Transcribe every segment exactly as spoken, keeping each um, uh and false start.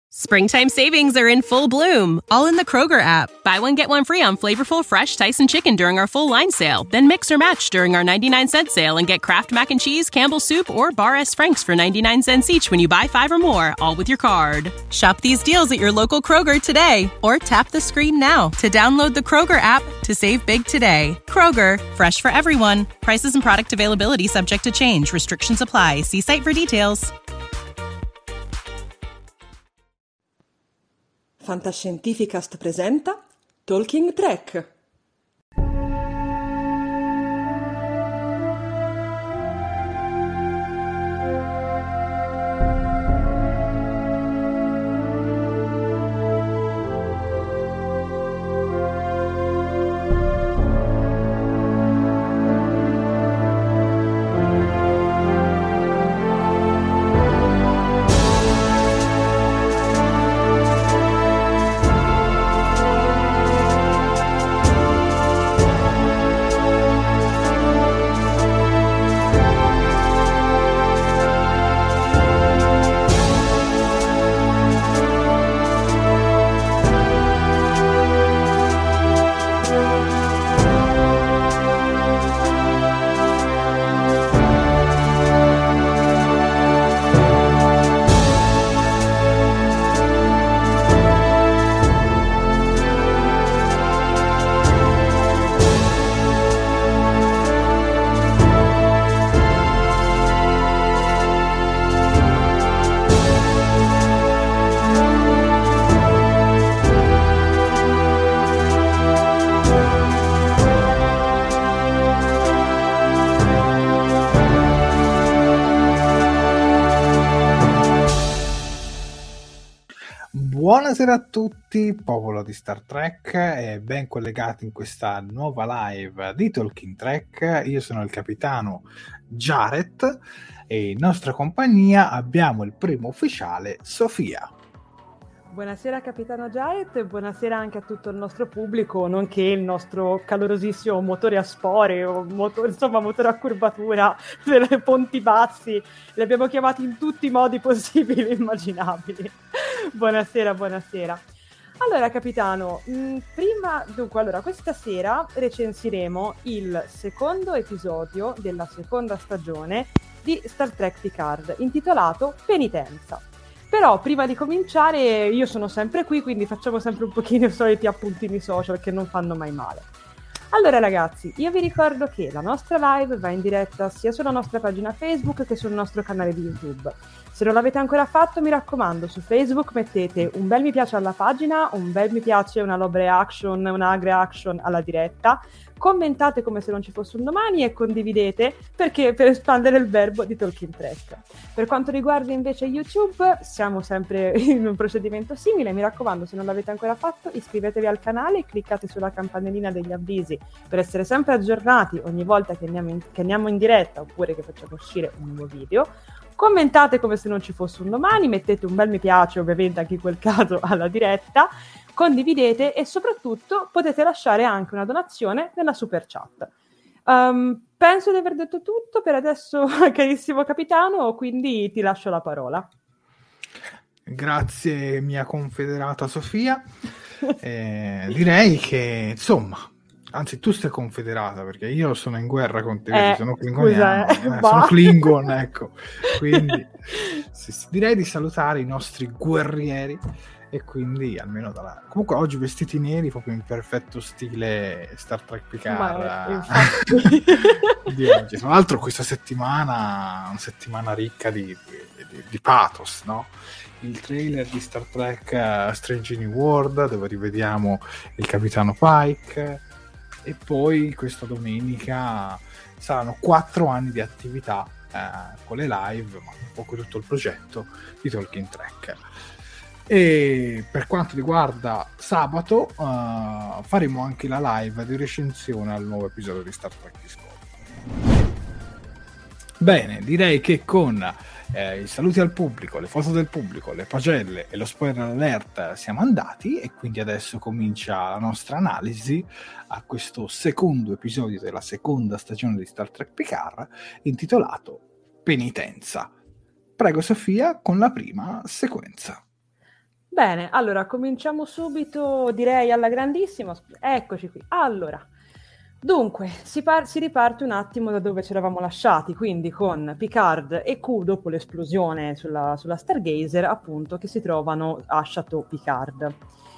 Springtime savings are in full bloom, all in the Kroger app. Buy one, get one free on flavorful fresh Tyson chicken during our full line sale. Then mix or match during our ninety-nine cent sale and get Kraft Mac and Cheese, Campbell's Soup, or Bar S. Frank's for ninety-nine cents each when you buy five or more, all with your card. Shop these deals at your local Kroger today, or tap the screen now to download the Kroger app to save big today. Kroger, fresh for everyone. Prices and product availability subject to change. Restrictions apply. See site for details. Fantascientificast presenta Talking Trek. Buonasera a tutti, popolo di Star Trek, e ben collegati in questa nuova live di Talking Trek. Io sono il capitano Jared e in nostra compagnia abbiamo il primo ufficiale, Sofia. Buonasera capitano Jared e buonasera anche a tutto il nostro pubblico, nonché il nostro calorosissimo motore a spore, o moto- insomma motore a curvatura delle ponti bassi. Li abbiamo chiamati in tutti i modi possibili e immaginabili. Buonasera, buonasera. Allora capitano, mh, prima, dunque, allora questa sera recensiremo il secondo episodio della seconda stagione di Star Trek Picard, intitolato Penitenza. Però prima di cominciare io sono sempre qui, quindi facciamo sempre un pochino i soliti appuntini social che non fanno mai male. Allora ragazzi, io vi ricordo che la nostra live va in diretta sia sulla nostra pagina Facebook che sul nostro canale di YouTube. Se non l'avete ancora fatto, mi raccomando, su Facebook mettete un bel mi piace alla pagina, un bel mi piace, una love reaction, una reaction alla diretta, commentate come se non ci fosse un domani e condividete perché per espandere il verbo di Talking Trek. Per quanto riguarda invece YouTube, siamo sempre in un procedimento simile. Mi raccomando, se non l'avete ancora fatto, iscrivetevi al canale e cliccate sulla campanellina degli avvisi per essere sempre aggiornati ogni volta che andiamo in, che andiamo in diretta oppure che facciamo uscire un nuovo video. Commentate come se non ci fosse un domani, mettete un bel mi piace, ovviamente anche in quel caso alla diretta, condividete e soprattutto potete lasciare anche una donazione nella super chat. Um, penso di aver detto tutto per adesso, carissimo capitano, quindi ti lascio la parola. Grazie mia confederata Sofia. eh, direi che insomma, anzi tu sei confederata perché io sono in guerra con te, eh, sono klingoniano, scusa, eh, eh, sono Klingon, ecco. Quindi sì, sì, direi di salutare i nostri guerrieri. E quindi almeno dalla... Comunque oggi vestiti neri proprio in perfetto stile Star Trek Picard di oggi. Tra l'altro questa settimana una settimana ricca di, di, di pathos, no? Il trailer di Star Trek uh, Strange New World, dove rivediamo il capitano Pike, e poi questa domenica saranno quattro anni di attività uh, con le live, ma un po' con tutto il progetto di Talking Trek. E per quanto riguarda sabato uh, faremo anche la live di recensione al nuovo episodio di Star Trek Discovery. Bene, direi che con eh, i saluti al pubblico, le foto del pubblico, le pagelle e lo spoiler alert siamo andati, e quindi adesso comincia la nostra analisi a questo secondo episodio della seconda stagione di Star Trek Picard, intitolato Penitenza. Prego Sofia con la prima sequenza. Bene, allora cominciamo subito, direi alla grandissima. Eccoci qui. Allora, dunque, si, par- si riparte un attimo da dove ci eravamo lasciati, quindi con Picard e Q dopo l'esplosione sulla, sulla Stargazer, appunto, che si trovano a Chateau Picard.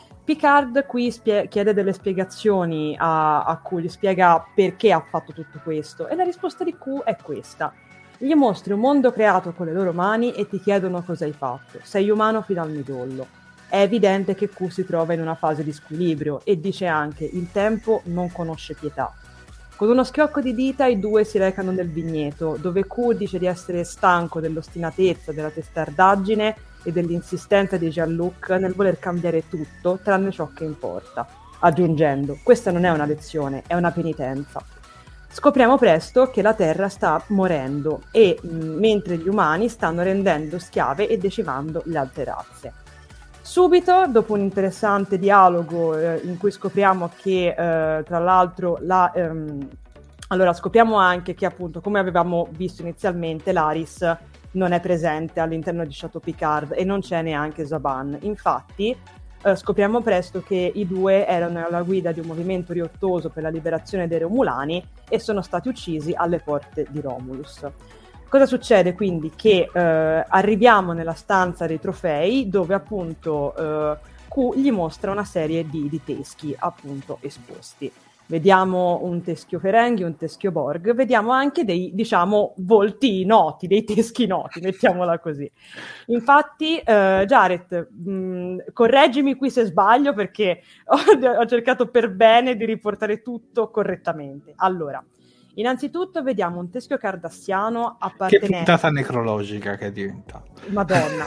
Picard qui spie- chiede delle spiegazioni a, a Q, gli spiega perché ha fatto tutto questo, e la risposta di Q è questa. Gli mostri un mondo creato con le loro mani e ti chiedono cosa hai fatto. Sei umano fino al midollo. È evidente che Q si trova in una fase di squilibrio e dice anche il tempo non conosce pietà. Con uno schiocco di dita i due si recano nel vigneto, dove Q dice di essere stanco dell'ostinatezza, della testardaggine e dell'insistenza di Jean-Luc nel voler cambiare tutto tranne ciò che importa, aggiungendo questa non è una lezione, è una penitenza. Scopriamo presto che la Terra sta morendo e mh, mentre gli umani stanno rendendo schiave e decimando le altre razze. Subito, dopo un interessante dialogo eh, in cui scopriamo che, eh, tra l'altro, la, ehm, allora scopriamo anche che, appunto, come avevamo visto inizialmente, l'Aris non è presente all'interno di Chateau Picard e non c'è neanche Zhaban. Infatti, eh, scopriamo presto che i due erano alla guida di un movimento riottoso per la liberazione dei Romulani e sono stati uccisi alle porte di Romulus. Cosa succede quindi? Che eh, arriviamo nella stanza dei trofei dove appunto eh, Q gli mostra una serie di, di teschi appunto esposti. Vediamo un teschio Ferengi, un teschio Borg, vediamo anche dei, diciamo, volti noti, dei teschi noti, mettiamola così. Infatti, eh, Jared, mh, correggimi qui se sbaglio perché ho, ho cercato per bene di riportare tutto correttamente. Allora, innanzitutto vediamo un teschio cardassiano appartenente... Che puntata necrologica che è diventata. Madonna.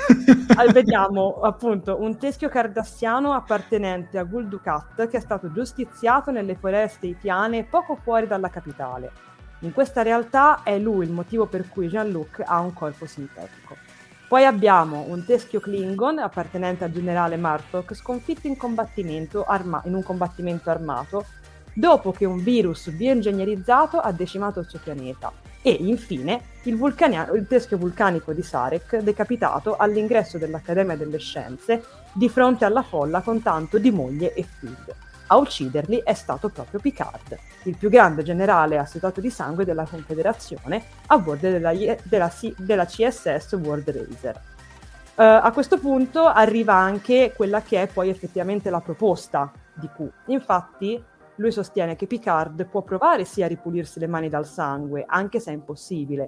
Vediamo appunto un teschio cardassiano appartenente a Gul Dukat che è stato giustiziato nelle foreste itiane poco fuori dalla capitale. In questa realtà è lui il motivo per cui Jean-Luc ha un corpo sintetico. Poi abbiamo un teschio Klingon appartenente al generale Martok sconfitto in, combattimento arma- in un combattimento armato dopo che un virus bioingegnerizzato ha decimato il suo pianeta. E infine il, vulcania- il teschio vulcanico di Sarek decapitato all'ingresso dell'Accademia delle Scienze di fronte alla folla con tanto di moglie e figli. A ucciderli è stato proprio Picard, il più grande generale assetato di sangue della Confederazione a bordo della, della, della C S S World Racer. Uh, a questo punto arriva anche quella che è poi effettivamente la proposta di Q. Infatti lui sostiene che Picard può provare sì a ripulirsi le mani dal sangue, anche se è impossibile,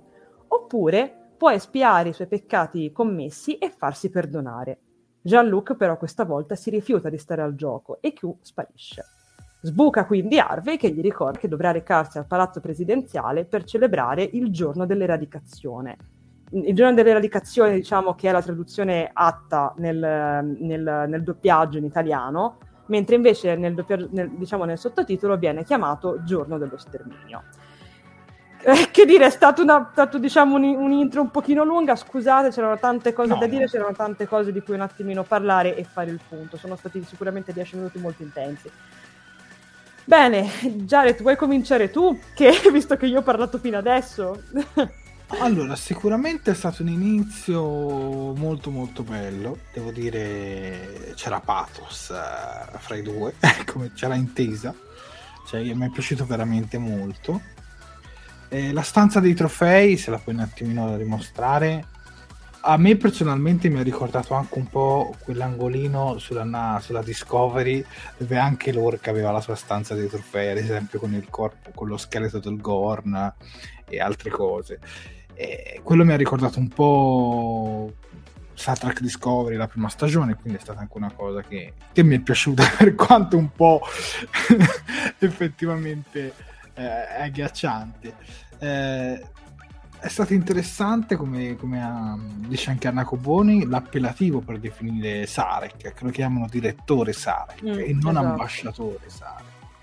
oppure può espiare i suoi peccati commessi e farsi perdonare. Jean-Luc però questa volta si rifiuta di stare al gioco e Q sparisce. Sbuca quindi Harvey che gli ricorda che dovrà recarsi al palazzo presidenziale per celebrare il giorno dell'eradicazione. Il giorno dell'eradicazione, diciamo che è la traduzione atta nel, nel, nel doppiaggio in italiano, mentre invece nel, doppia, nel, diciamo nel sottotitolo viene chiamato Giorno dello sterminio. Eh, che dire, è stato, una, stato diciamo un, un intro un pochino lunga, scusate, c'erano tante cose no, da dire, c'erano tante cose di cui un attimino parlare e fare il punto, sono stati sicuramente dieci minuti molto intensi. Bene, Jared, vuoi cominciare tu? Che visto che io ho parlato fino adesso... Allora, sicuramente è stato un inizio molto molto bello, devo dire c'era pathos uh, fra i due, come c'era intesa, cioè mi è piaciuto veramente molto. E la stanza dei trofei, se la puoi un attimino dimostrare, a me personalmente mi ha ricordato anche un po' quell'angolino sulla, sulla Discovery dove anche l'Orca aveva la sua stanza dei trofei, ad esempio con il corpo, con lo scheletro del Gorn e altre cose. E quello mi ha ricordato un po' Star Trek Discovery, la prima stagione, quindi è stata anche una cosa che, che mi è piaciuta, per quanto un po' effettivamente eh, è agghiacciante. Eh, è stato interessante, come, come ha, dice anche Anna Coboni, l'appellativo per definire Sarek, che lo chiamano direttore Sarek mm, e non esatto. ambasciatore Sarek.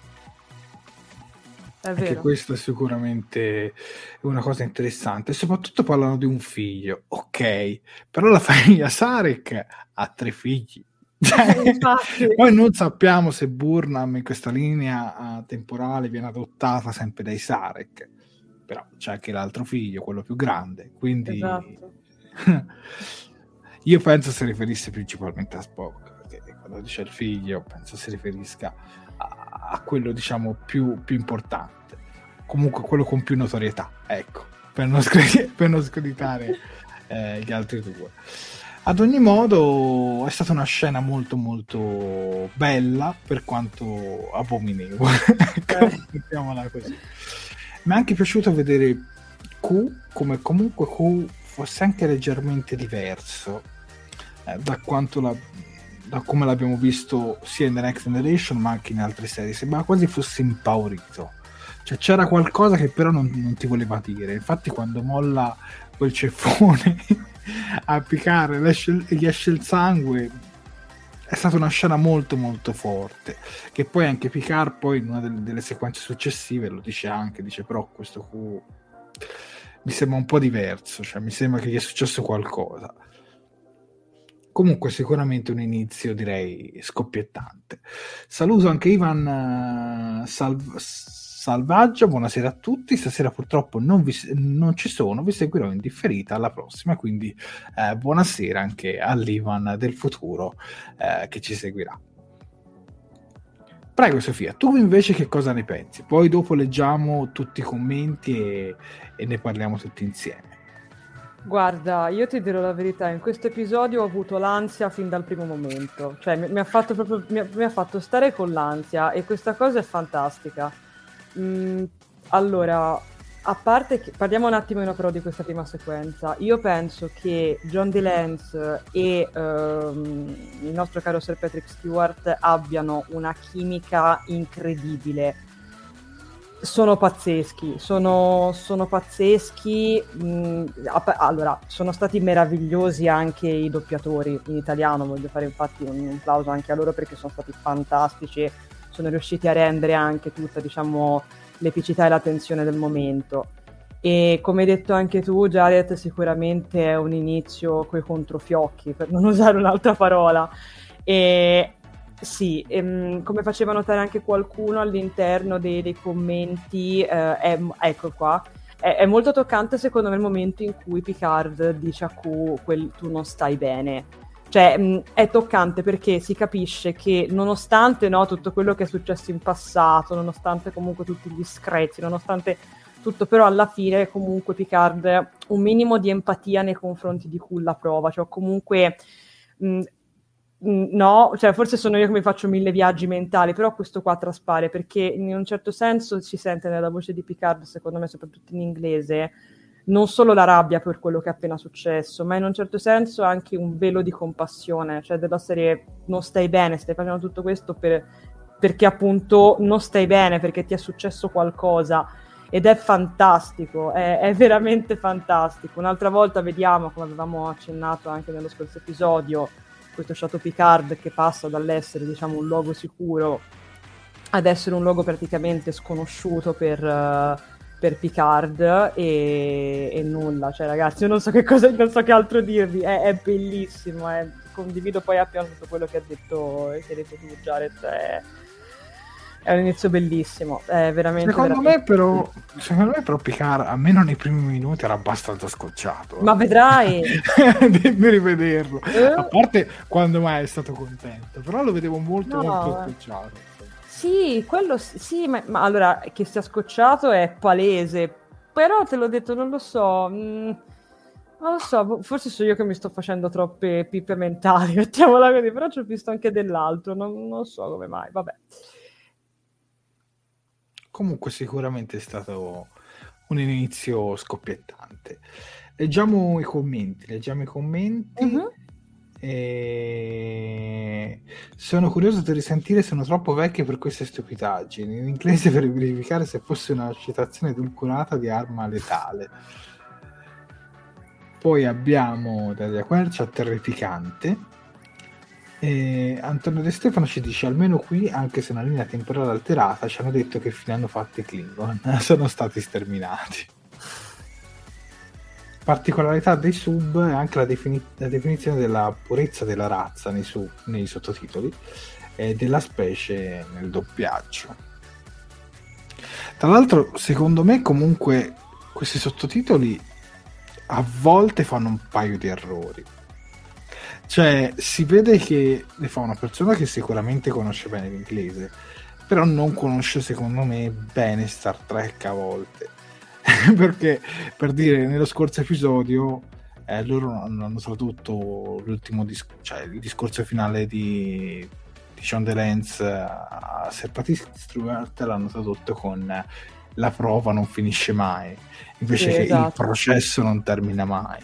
Anche questo è sicuramente una cosa interessante, soprattutto parlano di un figlio, ok, però la famiglia Sarek ha tre figli, poi non sappiamo se Burnham in questa linea temporale viene adottata sempre dai Sarek, però c'è anche l'altro figlio, quello più grande, quindi esatto. Io penso si riferisse principalmente a Spock. che quando dice il figlio penso si riferisca a, a quello diciamo più, più importante, comunque quello con più notorietà, ecco, per non, screditare, per non screditare eh, gli altri due. Ad ogni modo è stata una scena molto molto bella per quanto abominevole, mettiamola così. Mi è anche piaciuto vedere Q, come comunque Q fosse anche leggermente diverso eh, da quanto la, da come l'abbiamo visto sia in The Next Generation ma anche in altre serie. Sembrava quasi fosse impaurito, cioè c'era qualcosa che però non, non ti voleva dire. Infatti quando molla quel ceffone a piccare e gli esce il sangue, è stata una scena molto molto forte, che poi anche Picard poi in una delle, delle sequenze successive lo dice anche, dice però questo Q mi sembra un po' diverso, cioè mi sembra che gli è successo qualcosa. Comunque sicuramente un inizio direi scoppiettante. Saluto anche Ivan uh, Salv- Salvaggio, buonasera a tutti, stasera purtroppo non, vi, non ci sono, vi seguirò in differita alla prossima, quindi eh, buonasera anche all'Ivan del futuro eh, che ci seguirà. Prego Sofia, tu invece che cosa ne pensi? Poi dopo leggiamo tutti i commenti e, e ne parliamo tutti insieme. Guarda, io ti dirò la verità, in questo episodio ho avuto l'ansia fin dal primo momento, cioè mi, mi ha fatto proprio mi ha, mi ha fatto stare con l'ansia e questa cosa è fantastica. Mm, allora, a parte che parliamo un attimino però di questa prima sequenza, io penso che John DeLance e ehm, il nostro caro Sir Patrick Stewart abbiano una chimica incredibile. Sono pazzeschi, sono, sono pazzeschi. Mh, allora, sono stati meravigliosi anche i doppiatori in italiano, voglio fare infatti un, un plauso anche a loro perché sono stati fantastici, sono riusciti a rendere anche tutta, diciamo, l'epicità e la tensione del momento. E come hai detto anche tu, Jared, sicuramente è un inizio coi controfiocchi, per non usare un'altra parola. E sì, ehm, come faceva notare anche qualcuno all'interno dei, dei commenti, eh, è, ecco qua, è, è molto toccante secondo me il momento in cui Picard dice a Q quel, tu non stai bene. Cioè mh, è toccante perché si capisce che nonostante no, tutto quello che è successo in passato, nonostante comunque tutti gli screzi, nonostante tutto, però alla fine comunque Picard un minimo di empatia nei confronti di Q la prova, cioè comunque... Mh, no, cioè forse sono io che mi faccio mille viaggi mentali, però questo qua traspare perché in un certo senso si sente nella voce di Picard, secondo me soprattutto in inglese, non solo la rabbia per quello che è appena successo, ma in un certo senso anche un velo di compassione, cioè della serie non stai bene, stai facendo tutto questo per, perché appunto non stai bene, perché ti è successo qualcosa, ed è fantastico, è, è veramente fantastico. Un'altra volta vediamo, come avevamo accennato anche nello scorso episodio, questo Chateau Picard che passa dall'essere, diciamo, un luogo sicuro ad essere un luogo praticamente sconosciuto per, uh, per Picard e, e nulla, cioè ragazzi, io non so che cosa, non so che altro dirvi, è, è bellissimo, è, condivido poi appieno tutto quello che ha detto, che hai detto tu, Jared, è, è un inizio bellissimo, è veramente secondo veramente me però secondo me però Picard almeno nei primi minuti era abbastanza scocciato, ma vedrai di rivederlo, eh? a parte quando mai è stato contento, però lo vedevo molto no, molto scocciato. Sì, quello sì, ma, ma allora che sia scocciato è palese, però te l'ho detto, non lo so, mh, non lo so, forse sono io che mi sto facendo troppe pippe mentali, mettiamola così, però ci ho visto anche dell'altro, non, non so come mai, vabbè. Comunque sicuramente è stato un inizio scoppiettante. Leggiamo i commenti, leggiamo i commenti. Uh-huh. E... sono curioso di risentire, sono troppo vecchie per queste stupidaggini. In inglese per verificare se fosse una citazione edulcorata di arma letale. Poi abbiamo Daria Quercia, terrificante. E Antonio De Stefano ci dice almeno qui, anche se una linea temporale alterata, ci hanno detto che fine hanno fatto i Klingon, sono stati sterminati. Particolarità dei sub è anche la, defini- la definizione della purezza della razza nei, su- nei sottotitoli e della specie nel doppiaggio. Tra l'altro secondo me comunque questi sottotitoli a volte fanno un paio di errori. Cioè, si vede che le fa una persona che sicuramente conosce bene l'inglese, però non conosce, secondo me, bene Star Trek a volte. Perché, per dire, nello scorso episodio eh, loro hanno, hanno tradotto l'ultimo dis- cioè il discorso finale di, di John DeLance a Serpatist Stewart, l'hanno tradotto con la prova non finisce mai, invece sì, che esatto. il processo non termina mai.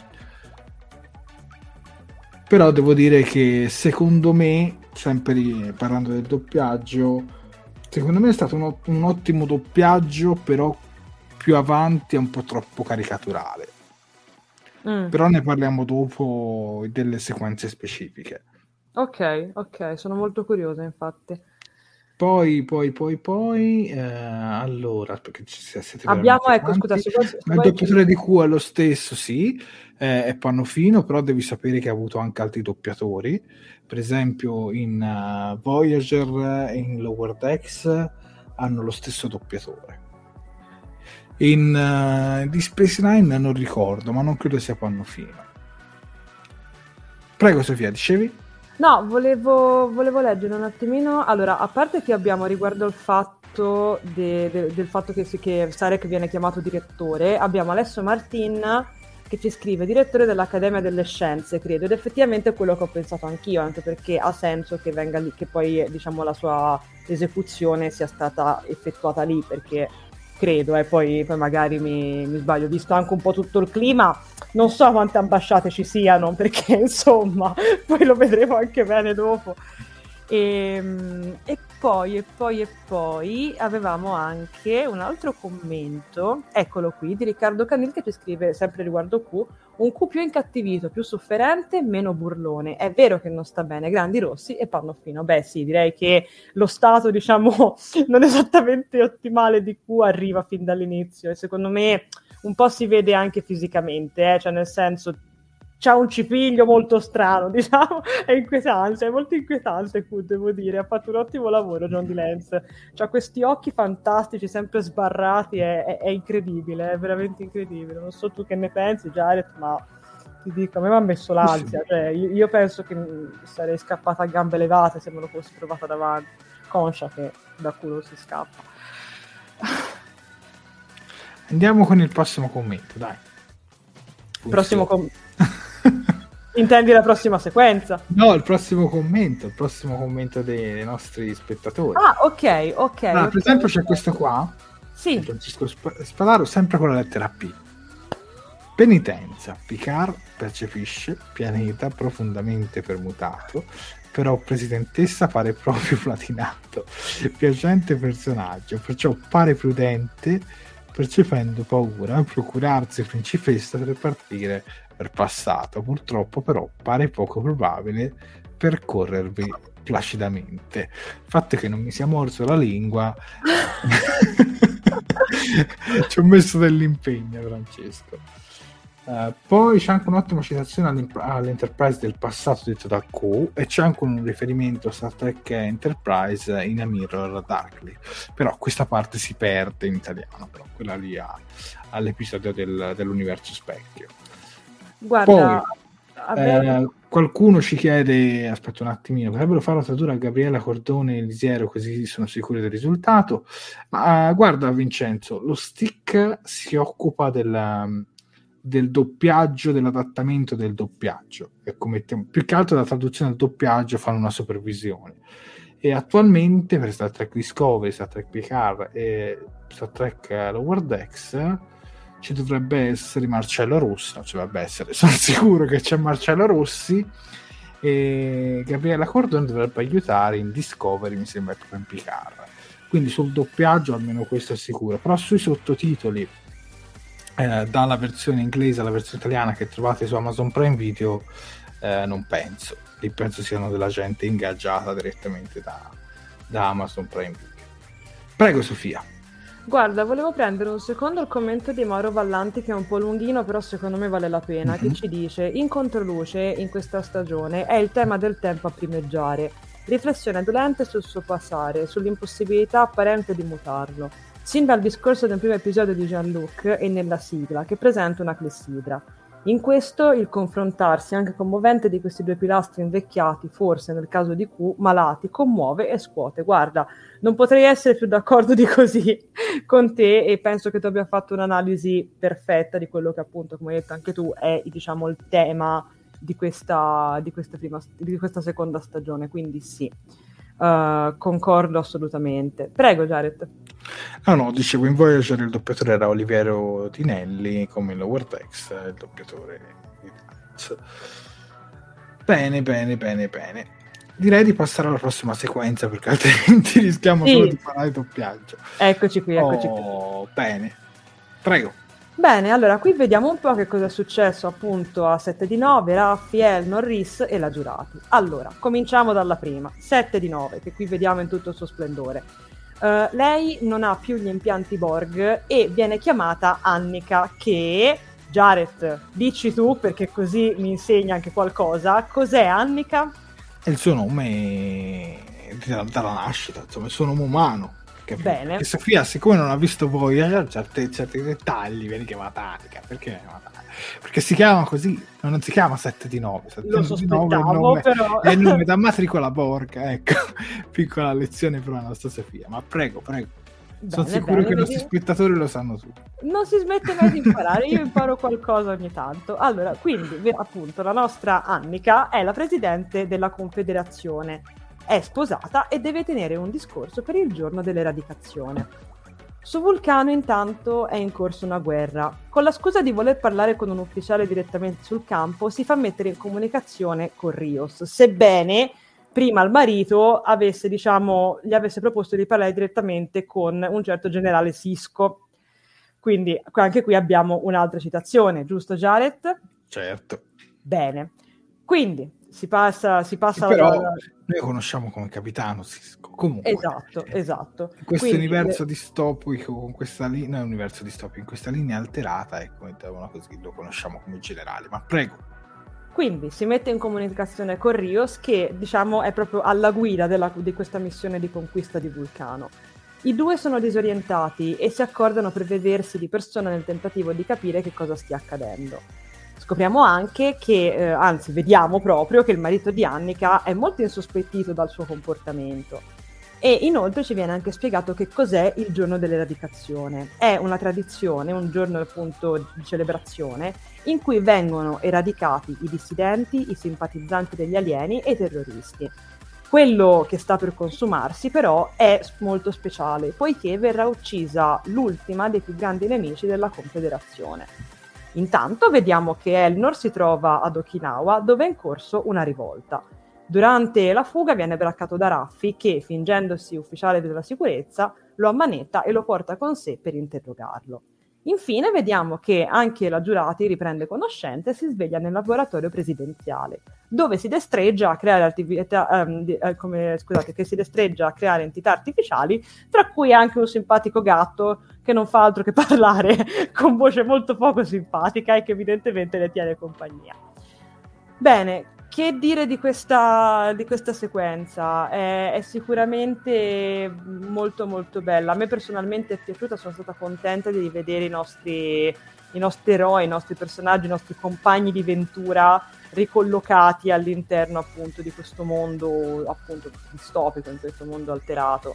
Però devo dire che secondo me, sempre parlando del doppiaggio, secondo me è stato un, un ottimo doppiaggio, però più avanti è un po' troppo caricaturale. Mm. Però ne parliamo dopo delle sequenze specifiche. Ok, ok, sono molto curiosa infatti. Poi, poi, poi, poi, eh, allora, perché ci siete abbiamo, ecco, scusa, se vuoi, se il doppiatore di Q è lo stesso, sì, eh, è Pannofino, però devi sapere che ha avuto anche altri doppiatori, per esempio in uh, Voyager e in Lower Decks hanno lo stesso doppiatore. In uh, di Space Nine non ricordo, ma non credo sia Pannofino. Prego Sofia, dicevi? No, volevo, volevo leggere un attimino. Allora, a parte che abbiamo riguardo il fatto de, de, del fatto che, che Sarek viene chiamato direttore, abbiamo Alessio Martin che ci scrive direttore dell'Accademia delle Scienze, credo, ed effettivamente è quello che ho pensato anch'io, anche perché ha senso che venga lì, che poi diciamo la sua esecuzione sia stata effettuata lì, perché credo, e eh, poi, poi magari mi, mi sbaglio, visto anche un po' tutto il clima, non so quante ambasciate ci siano, perché insomma, poi lo vedremo anche bene dopo. E, e poi, e poi, e poi avevamo anche un altro commento, eccolo qui, di Riccardo Canil che ci scrive, sempre riguardo Q, un Q più incattivito, più sofferente, meno burlone. È vero che non sta bene, grandi rossi e Pannofino. Beh sì, direi che lo stato, diciamo, non esattamente ottimale di Q arriva fin dall'inizio e secondo me un po' si vede anche fisicamente, eh? Cioè nel senso c'ha un cipiglio molto strano, diciamo, è inquietante, è molto inquietante Q, devo dire, ha fatto un ottimo lavoro John DeLance, c'ha questi occhi fantastici, sempre sbarrati, è, è, è incredibile, è veramente incredibile, non so tu che ne pensi Jared, ma ti dico, a me mi ha messo l'ansia, cioè io, io penso che sarei scappata a gambe levate se me lo fossi trovata davanti, conscia che da culo si scappa. Andiamo con il prossimo commento, dai. Funzione. Prossimo commento. Intendi la prossima sequenza? No, il prossimo commento, il prossimo commento dei, dei nostri spettatori. Ah, ok, ok. Ah, okay per esempio okay. c'è questo qua, sì. Francesco Spadaro, sempre con la lettera P. Penitenza, Picard percepisce pianeta profondamente permutato, però presidentessa pare proprio platinato, piacente personaggio, perciò pare prudente, percependo paura, procurarsi principessa per partire per passato, purtroppo però pare poco probabile percorrervi placidamente. Il fatto che non mi sia morso la lingua ci ho messo dell'impegno, Francesco. Uh, poi c'è anche un'ottima citazione all'Enterprise del passato detto da Q, e c'è anche un riferimento a Star Trek Enterprise in A Mirror Darkly, però questa parte si perde in italiano, però quella lì ha, all'episodio del, dell'universo specchio. Guarda, poi eh, qualcuno ci chiede, aspetta un attimino, potrebbero fare la tradura a Gabriella Cordone e Lisiero così sono sicuri del risultato, ma uh, guarda Vincenzo, lo stick si occupa della del doppiaggio, dell'adattamento del doppiaggio, e come te, più che altro la traduzione del doppiaggio fanno una supervisione, e attualmente per Star Trek Discovery, Star Trek Picard e Star Trek Lower Decks ci dovrebbe essere Marcello Rossi, non ci dovrebbe essere, sono sicuro che c'è Marcello Rossi, e Gabriella Cordone dovrebbe aiutare in Discovery, mi sembra proprio in Picard, quindi sul doppiaggio almeno questo è sicuro, però sui sottotitoli Eh, dalla versione inglese alla versione italiana che trovate su Amazon Prime Video eh, non penso, lì penso siano della gente ingaggiata direttamente da, da Amazon Prime Video. Prego Sofia. Guarda, volevo prendere un secondo il commento di Mauro Vallanti, che è un po' lunghino, però secondo me vale la pena, mm-hmm. che ci dice: in controluce in questa stagione è il tema del tempo a primeggiare, riflessione dolente sul suo passare, sull'impossibilità apparente di mutarlo, sin dal discorso del primo episodio di Jean-Luc e nella sigla, che presenta una clessidra. In questo il confrontarsi anche commovente di questi due pilastri invecchiati, forse nel caso di Q, malati, commuove e scuote. Guarda, non potrei essere più d'accordo di così con te e penso che tu abbia fatto un'analisi perfetta di quello che appunto, come hai detto anche tu, è diciamo il tema di questa, di questa, prima, di questa seconda stagione, quindi sì, uh, concordo assolutamente. Prego Jared. Ah no, dicevo, in Voyager il doppiatore era Oliviero Tinelli, come in Lower Decks il doppiatore di Lance. Bene, bene, bene, bene. Direi di passare alla prossima sequenza, perché altrimenti rischiamo sì. solo di fare il doppiaggio. Eccoci qui, eccoci oh, qui. Bene, prego. Bene, allora qui vediamo un po' che cosa è successo appunto a sette di nove, Raffi, Elnor, Rhys e la Giurati. Allora, cominciamo dalla prima, sette di nove, che qui vediamo in tutto il suo splendore. Uh, lei non ha più gli impianti Borg e viene chiamata Annika, che, Jared, dici tu perché così mi insegna anche qualcosa, cos'è Annika? È il suo nome dalla nascita, insomma, il suo nome umano. Bene. Perché Sofia, siccome non ha visto voi, ha certi, certi dettagli, viene chiamata Annika. Perché viene chiamata Annika? Perché si chiama così, non si chiama sette di nove. Lo sospettavo, però. È il nome da matricola Borg, ecco. Piccola lezione per la nostra Sofia. Ma prego, prego. Bene, sono sicuro bene, che vedi? I nostri spettatori lo sanno tutti. Non si smette mai di imparare, io imparo qualcosa ogni tanto. Allora, quindi, appunto, la nostra Annika è la presidente della Confederazione. È sposata e deve tenere un discorso per il giorno dell'eradicazione. Su Vulcano intanto è in corso una guerra. Con la scusa di voler parlare con un ufficiale direttamente sul campo, si fa mettere in comunicazione con Rios, sebbene prima il marito avesse, diciamo, gli avesse proposto di parlare direttamente con un certo generale Sisko. Quindi anche qui abbiamo un'altra citazione, giusto Jared? Certo. Bene. Quindi si passa, si passa sì, però alla... noi lo conosciamo come Capitano Sisko. Comunque, esatto, esatto. In questo Quindi, universo le... distopico, con questa linea, no, universo distopico, in questa linea alterata, ecco, così lo conosciamo come generale. Ma prego. Quindi si mette in comunicazione con Rios, che diciamo è proprio alla guida della, di questa missione di conquista di Vulcano. I due sono disorientati e si accordano per vedersi di persona nel tentativo di capire che cosa stia accadendo. Scopriamo anche che, eh, anzi vediamo proprio che il marito di Annika è molto insospettito dal suo comportamento e inoltre ci viene anche spiegato che cos'è il giorno dell'eradicazione. È una tradizione, un giorno appunto di celebrazione in cui vengono eradicati i dissidenti, i simpatizzanti degli alieni e i terroristi. Quello che sta per consumarsi però è molto speciale, poiché verrà uccisa l'ultima dei più grandi nemici della Confederazione. Intanto vediamo che Elnor si trova ad Okinawa, dove è in corso una rivolta. Durante la fuga viene braccato da Raffi, che, fingendosi ufficiale della sicurezza, lo ammanetta e lo porta con sé per interrogarlo. Infine vediamo che anche la Giurati riprende conoscenza e si sveglia nel laboratorio presidenziale, dove si destreggia a creare attività, um, di, eh, come, scusate, che si destreggia a creare entità artificiali, tra cui anche un simpatico gatto che non fa altro che parlare con voce molto poco simpatica e che evidentemente le tiene compagnia. Bene, che dire di questa, di questa sequenza? È, è sicuramente molto molto bella. A me personalmente è piaciuta, sono stata contenta di rivedere i nostri, i nostri eroi, i nostri personaggi, i nostri compagni di ventura ricollocati all'interno appunto di questo mondo appunto distopico, in questo mondo alterato.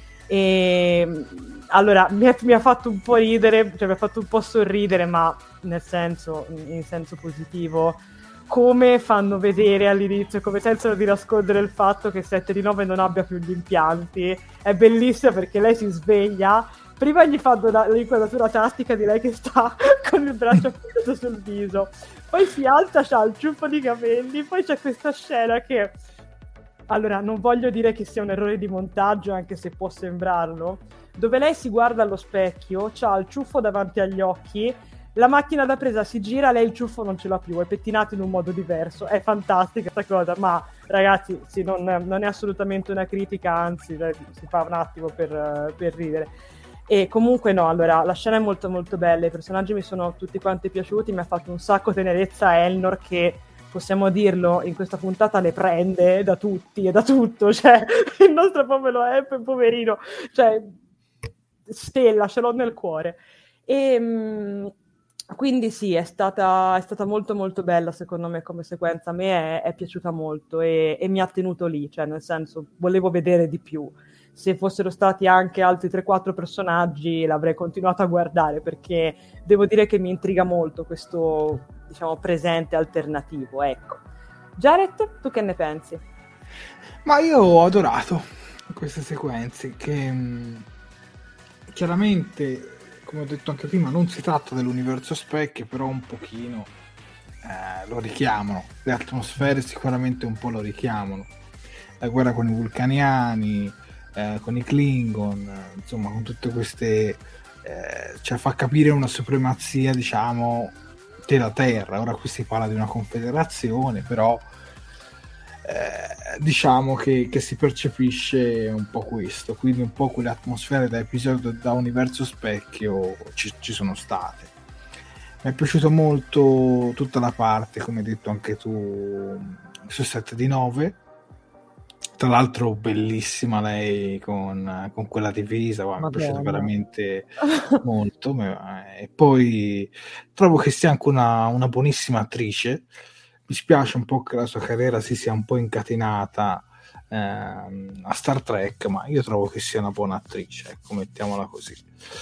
E allora mi, è, mi ha fatto un po' ridere, cioè mi ha fatto un po' sorridere, ma nel senso, in senso positivo, come fanno vedere all'inizio, come tentano di nascondere il fatto che sette di nove non abbia più gli impianti. È bellissima perché lei si sveglia, prima gli fanno la, l'inquadratura tattica di lei che sta con il braccio appeso sul viso, poi si alza, c'ha il ciuffo di capelli, poi c'è questa scena che, allora non voglio dire che sia un errore di montaggio, anche se può sembrarlo, dove lei si guarda allo specchio, c'ha il ciuffo davanti agli occhi, la macchina da presa si gira, lei il ciuffo non ce l'ha più, è pettinato in un modo diverso. È fantastica questa cosa, ma ragazzi, sì, non, non è assolutamente una critica, anzi si fa un attimo per, per ridere. E comunque no, allora la scena è molto molto bella, i personaggi mi sono tutti quanti piaciuti, mi ha fatto un sacco tenerezza Elnor, che possiamo dirlo, in questa puntata le prende da tutti e da tutto, cioè il nostro povero Emp, poverino, cioè stella, ce l'ho nel cuore. E mh, quindi sì, è stata, è stata molto molto bella secondo me come sequenza, a me è, è piaciuta molto e, e mi ha tenuto lì, cioè nel senso volevo vedere di più. Se fossero stati anche altri tre quattro personaggi l'avrei continuato a guardare, perché devo dire che mi intriga molto questo, diciamo, presente alternativo, ecco. Jared, tu che ne pensi? Ma io ho adorato queste sequenze che mh, chiaramente, come ho detto anche prima, non si tratta dell'universo specchio, però un pochino eh, lo richiamano. Le atmosfere sicuramente un po' lo richiamano. La guerra con i vulcaniani, eh, con i Klingon, eh, insomma, con tutte queste... Eh, cioè fa capire una supremazia, diciamo, della Terra. Ora qui si parla di una confederazione, però eh, diciamo che, che si percepisce un po' questo, quindi un po' quelle atmosfere da episodio da universo specchio ci, ci sono state. Mi è piaciuto molto tutta la parte, come hai detto anche tu, su sette di nove. Tra l'altro bellissima lei con, con quella divisa, wow, mi è piaciuta veramente molto. E poi trovo che sia anche una, una buonissima attrice. Mi spiace un po' che la sua carriera si sia un po' incatenata ehm, a Star Trek, ma io trovo che sia una buona attrice, ecco, mettiamola così.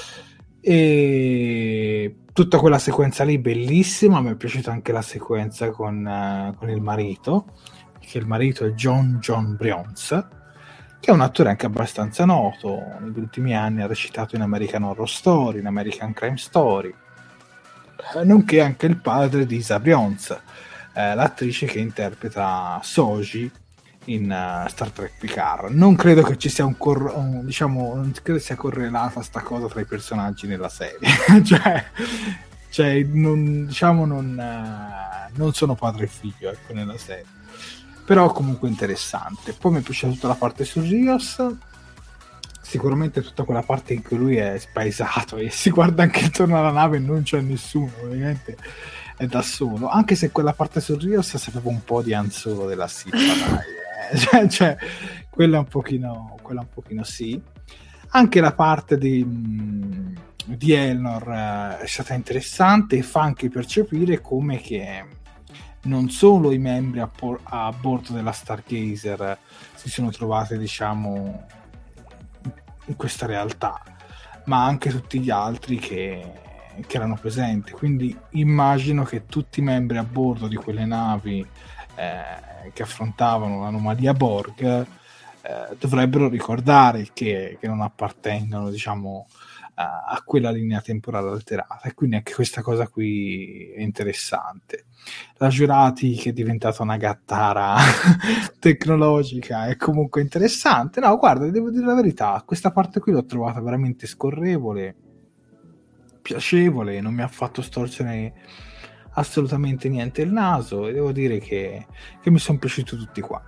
E tutta quella sequenza lì bellissima. Mi è piaciuta anche la sequenza con, uh, con il marito, che il marito è John John Briones, che è un attore anche abbastanza noto. Negli ultimi anni ha recitato in American Horror Story, in American Crime Story, nonché anche il padre di Isa Briones, eh, l'attrice che interpreta Soji in uh, Star Trek Picard. Non credo che ci sia un, cor- un diciamo, non credo sia correlata sta cosa tra i personaggi nella serie. cioè, cioè non, diciamo non, uh, non sono padre e figlio, ecco, nella serie. Però comunque interessante. Poi mi è piaciuta tutta la parte su Rios, sicuramente tutta quella parte in cui lui è spaesato e si guarda anche intorno alla nave e non c'è nessuno, ovviamente è da solo, anche se quella parte su Rios sapeva un po' di Anzolo della Sita, dai, eh. cioè, cioè quella un pochino quella un pochino sì. Anche la parte di, di Elnor eh, è stata interessante e fa anche percepire come che non solo i membri a, por- a bordo della Stargazer si sono trovati, diciamo, in questa realtà, ma anche tutti gli altri che, che erano presenti. Quindi immagino che tutti i membri a bordo di quelle navi eh, che affrontavano l'anomalia Borg eh, dovrebbero ricordare che, che non appartengono, diciamo, a, a quella linea temporale alterata, e quindi anche questa cosa qui è interessante. La Jurati che è diventata una gattara tecnologica è comunque interessante. No, guarda, devo dire la verità, questa parte qui l'ho trovata veramente scorrevole, piacevole, non mi ha fatto storcere assolutamente niente il naso, e devo dire che, che mi sono piaciuti tutti quanti.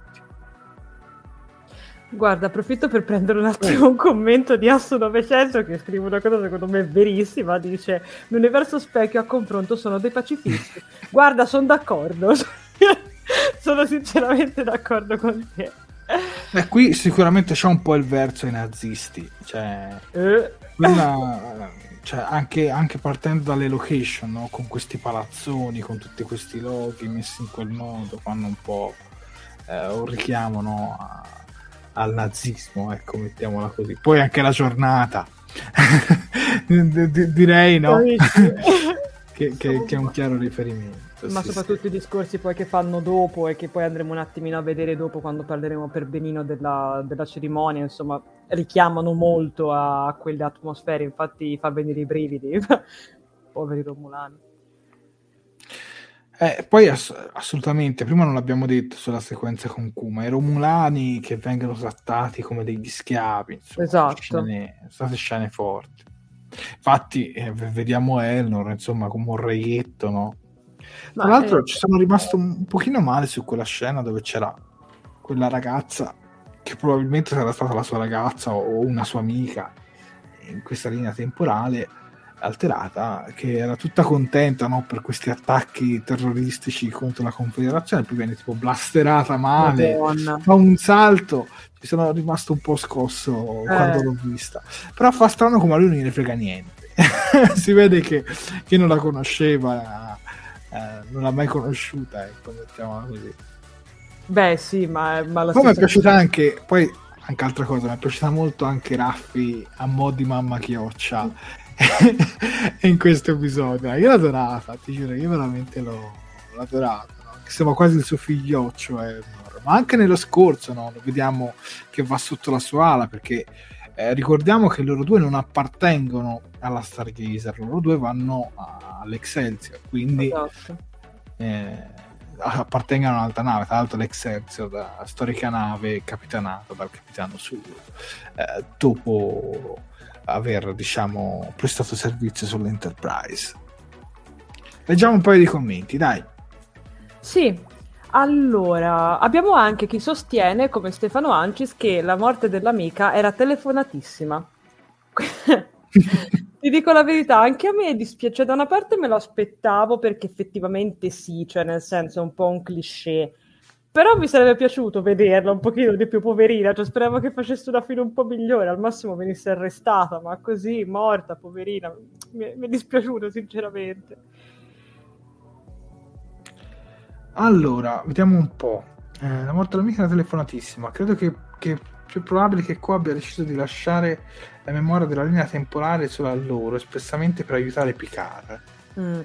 Guarda, approfitto per prendere un attimo un commento di Asso novecento che scrive una cosa secondo me verissima, dice: l'universo specchio a confronto sono dei pacifisti. Guarda, sono d'accordo, sono sinceramente d'accordo con te. E qui sicuramente c'è un po' il verso ai nazisti, cioè, eh. quella, cioè anche, anche partendo dalle location, no? Con questi palazzoni, con tutti questi loghi messi in quel modo, fanno un po' eh, un richiamo, no? a, al nazismo, ecco, mettiamola così. Poi anche la giornata direi, no? che, che, che è un chiaro riferimento. Ma sì, soprattutto sì. i discorsi poi che fanno dopo e che poi andremo un attimino a vedere dopo quando parleremo per benino della, della cerimonia, insomma, richiamano molto a quelle atmosfere, infatti fa venire i brividi. Poveri romulani. Eh, poi ass- assolutamente, prima non l'abbiamo detto sulla sequenza con Kuma, i Romulani che vengono trattati come degli schiavi, insomma, esatto. Scene, sono state scene forti. Infatti eh, vediamo Elnor, insomma, come un reietto, no? Ma tra l'altro eh, ci sono rimasto un, un pochino male su quella scena dove c'era quella ragazza che probabilmente sarà stata la sua ragazza o una sua amica in questa linea temporale alterata, che era tutta contenta, no, per questi attacchi terroristici contro la Confederazione, poi viene tipo blasterata male, Madonna. Fa un salto, ci sono rimasto un po' scosso eh. quando l'ho vista, però fa strano come a lui non gliene frega niente, si vede che chi non la conosceva eh, non l'ha mai conosciuta, ecco, mettiamola così. Beh sì, ma, ma la poi mi è stessa piaciuta anche, poi anche altra cosa, mi è piaciuta molto anche Raffi a mo' di mamma chioccia in questo episodio. Io l'ho adorata, ti giuro, io veramente l'ho, l'ho adorata, no? Che sembra quasi il suo figlioccio, eh, ma anche nello scorso, no? Lo vediamo che va sotto la sua ala, perché eh, ricordiamo che loro due non appartengono alla Stargazer, loro due vanno all'Excelsior, quindi esatto. eh, appartengono a un'altra nave, tra l'altro l'Excelsior, la storica nave capitanata dal capitano Sulu, eh, dopo aver, diciamo, prestato servizio sull'Enterprise. Leggiamo un paio di commenti, dai. Sì, allora, abbiamo anche chi sostiene, come Stefano Ancis, che la morte dell'amica era telefonatissima. Ti dico la verità, anche a me dispiace, da una parte me lo aspettavo perché effettivamente sì, cioè nel senso è un po' un cliché, però mi sarebbe piaciuto vederla un pochino di più, poverina, cioè speravo che facesse una fine un po' migliore, al massimo venisse arrestata, ma così, morta, poverina, mi, mi è dispiaciuto sinceramente. Allora, vediamo un po'. Eh, la morte dell'amica era telefonatissima. Credo che, che è più probabile che qua abbia deciso di lasciare la memoria della linea temporale solo a loro, espressamente per aiutare Picard. Mm.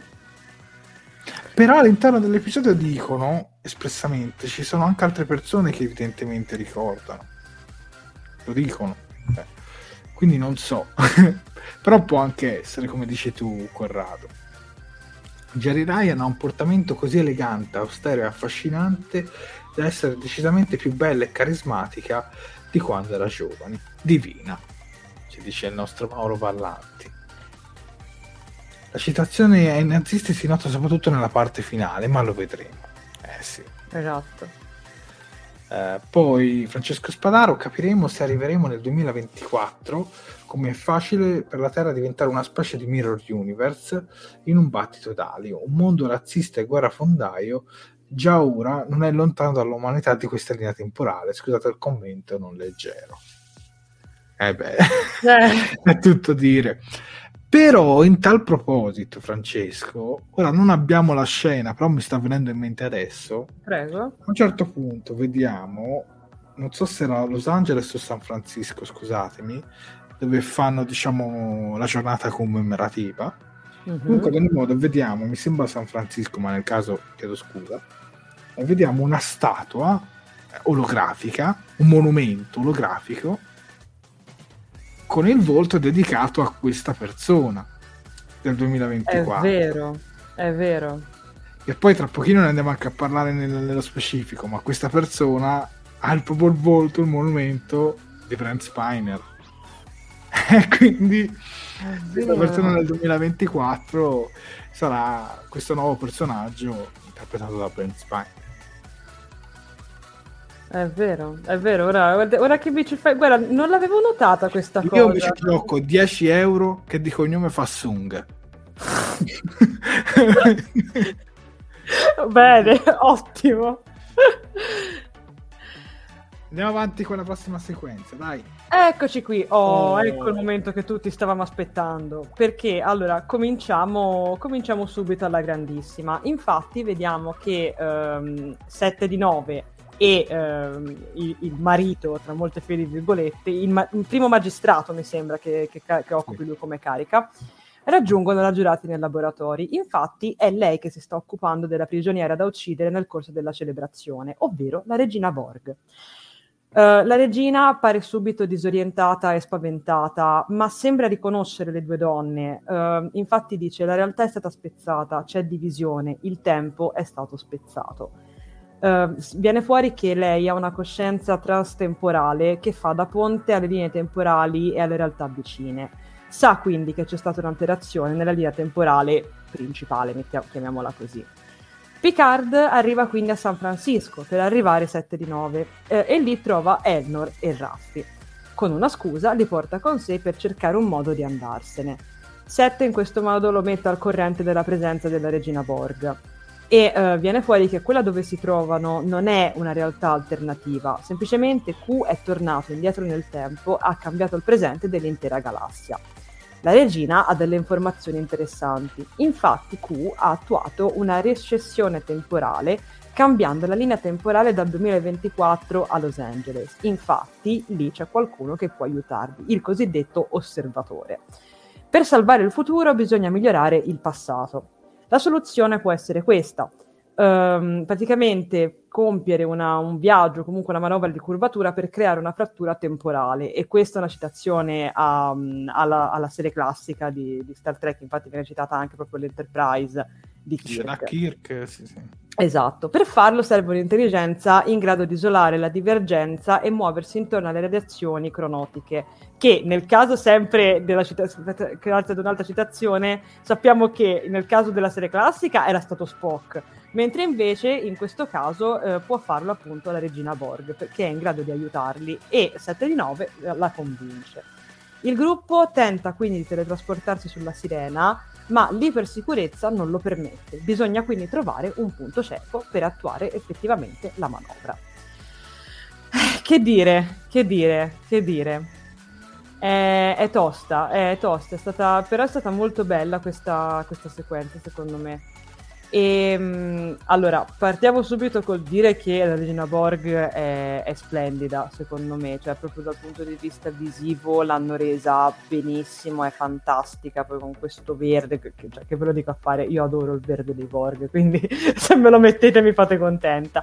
Però all'interno dell'episodio dicono, espressamente, ci sono anche altre persone che evidentemente ricordano. Lo dicono. Eh. Quindi non so. Però può anche essere, come dici tu, Corrado. Jerry Ryan ha un portamento così elegante, austero e affascinante da essere decisamente più bella e carismatica di quando era giovane. Divina, ci dice il nostro Mauro Vallanti. La citazione ai nazisti si nota soprattutto nella parte finale, ma lo vedremo. Eh sì. Esatto. Eh, poi Francesco Spadaro, capiremo se arriveremo nel duemilaventiquattro come è facile per la Terra diventare una specie di mirror universe in un battito d'alio, un mondo razzista e guerrafondaio già ora non è lontano dall'umanità di questa linea temporale. Scusate il commento non leggero. Eh beh, eh. È tutto dire. Però in tal proposito, Francesco, ora non abbiamo la scena, però mi sta venendo in mente adesso. Prego. A un certo punto vediamo, non so se era Los Angeles o San Francisco, scusatemi, dove fanno, diciamo, la giornata commemorativa. Uh-huh. Comunque, ad ogni modo, vediamo, mi sembra San Francisco, ma nel caso chiedo scusa, e vediamo una statua olografica, un monumento olografico con il volto dedicato a questa persona del duemilaventiquattro. È vero, è vero. E poi tra pochino ne andiamo anche a parlare nel, nello specifico, ma questa persona ha il, proprio il volto, il monumento di Brent Spiner. E quindi questa persona del duemilaventiquattro sarà questo nuovo personaggio interpretato da Brent Spiner. È vero, è vero, ora, ora che mi ci fai... Guarda, non l'avevo notata questa Io cosa. Io invece gioco dieci euro che di cognome fa Sung. Bene, ottimo. Andiamo avanti con la prossima sequenza, dai. Eccoci qui, oh, oh. Ecco il momento che tutti stavamo aspettando, perché allora cominciamo, cominciamo subito alla grandissima. Infatti vediamo che um, sette di nove e um, il, il marito, tra molte fili virgolette, il, ma- il primo magistrato mi sembra che, che, che occupi lui come carica, raggiungono la giurati nei laboratori. Infatti è lei che si sta occupando della prigioniera da uccidere nel corso della celebrazione, ovvero la regina Borg. Uh, la regina appare subito disorientata e spaventata, ma sembra riconoscere le due donne. Uh, infatti dice: la realtà è stata spezzata, c'è divisione, il tempo è stato spezzato. Uh, viene fuori che lei ha una coscienza transtemporale che fa da ponte alle linee temporali e alle realtà vicine. Sa quindi che c'è stata un'alterazione nella linea temporale principale, mettiamo, chiamiamola così. Picard arriva quindi a San Francisco per arrivare sette di nove eh, e lì trova Elnor e Raffi. Con una scusa li porta con sé per cercare un modo di andarsene. Sette in questo modo lo mette al corrente della presenza della regina Borg e eh, viene fuori che quella dove si trovano non è una realtà alternativa, semplicemente Q è tornato indietro nel tempo, ha cambiato il presente dell'intera galassia. La regina ha delle informazioni interessanti. Infatti Q ha attuato una recessione temporale cambiando la linea temporale dal duemilaventiquattro a Los Angeles. Infatti lì c'è qualcuno che può aiutarvi, il cosiddetto osservatore. Per salvare il futuro bisogna migliorare il passato. La soluzione può essere questa. Um, praticamente compiere una, un viaggio, comunque una manovra di curvatura per creare una frattura temporale, e questa è una citazione a, alla, alla serie classica di, di Star Trek, infatti viene citata anche proprio l'Enterprise di Kirk. Da Kirk, sì, sì. Esatto, per farlo serve un'intelligenza in grado di isolare la divergenza e muoversi intorno alle radiazioni cronotiche, che nel caso sempre della citazione, grazie ad un'altra citazione, sappiamo che nel caso della serie classica era stato Spock, mentre invece in questo caso eh, può farlo appunto la regina Borg, perché è in grado di aiutarli, e sette di nove la convince. Il gruppo tenta quindi di teletrasportarsi sulla Sirena, ma l'ipersicurezza non lo permette. Bisogna quindi trovare un punto cieco per attuare effettivamente la manovra. Che dire, che dire, che dire. È, è tosta, è tosta, è stata, però è stata molto bella questa, questa sequenza, secondo me. E mh, allora, partiamo subito col dire che la regina Borg è, è splendida, secondo me, cioè proprio dal punto di vista visivo l'hanno resa benissimo, è fantastica, poi con questo verde, che, cioè, che ve lo dico a fare, io adoro il verde dei Borg, quindi se me lo mettete mi fate contenta.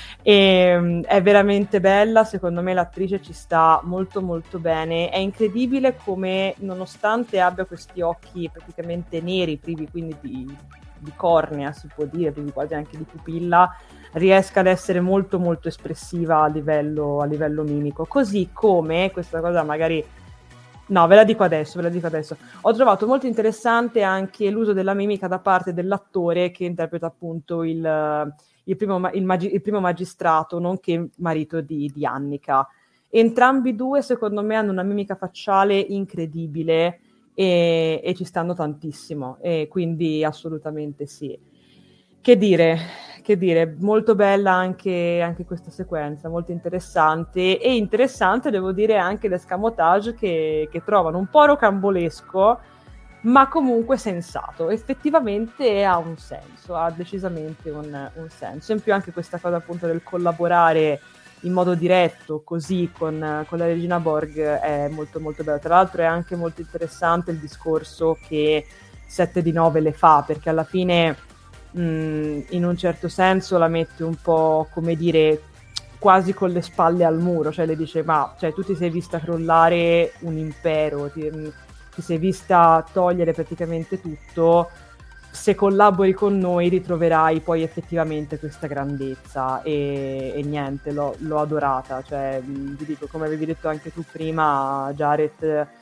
E, mh, è veramente bella, secondo me l'attrice ci sta molto molto bene, è incredibile come nonostante abbia questi occhi praticamente neri, privi quindi di... di cornea, si può dire, quindi quasi anche di pupilla, riesca ad essere molto molto espressiva a livello, a livello mimico, così come, questa cosa magari, no, ve la dico adesso, ve la dico adesso, ho trovato molto interessante anche l'uso della mimica da parte dell'attore che interpreta appunto il, il, primo, il, magi, il primo magistrato, nonché marito di, di Annika. Entrambi due, secondo me, hanno una mimica facciale incredibile, E, e ci stanno tantissimo, e quindi assolutamente sì. Che dire, che dire, molto bella anche, anche questa sequenza, molto interessante, e interessante devo dire anche l'escamotage che, che trovano un po' rocambolesco, ma comunque sensato, effettivamente ha un senso, ha decisamente un, un senso. In più anche questa cosa appunto del collaborare in modo diretto così con, con la regina Borg è molto molto bello. Tra l'altro è anche molto interessante il discorso che sette di nove le fa, perché alla fine mh, in un certo senso la mette un po', come dire, quasi con le spalle al muro, cioè le dice ma cioè, tu ti sei vista crollare un impero, ti, ti sei vista togliere praticamente tutto, se collabori con noi ritroverai poi effettivamente questa grandezza, e, e niente, l'ho, l'ho adorata, cioè vi dico, come avevi detto anche tu prima, Jared,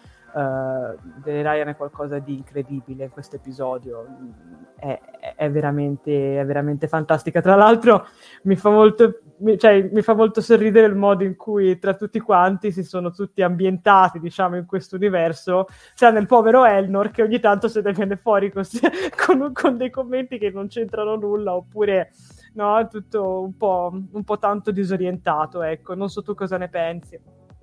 uh, Ryan è qualcosa di incredibile in questo episodio, è, è, veramente, è veramente fantastica. Tra l'altro mi fa molto mi, cioè, mi fa molto sorridere il modo in cui tra tutti quanti si sono tutti ambientati, diciamo, in questo universo, cioè nel povero Elnor che ogni tanto se ne viene fuori con, con, con dei commenti che non c'entrano nulla, oppure no, è tutto un po', un po' tanto disorientato, ecco. Non so tu cosa ne pensi.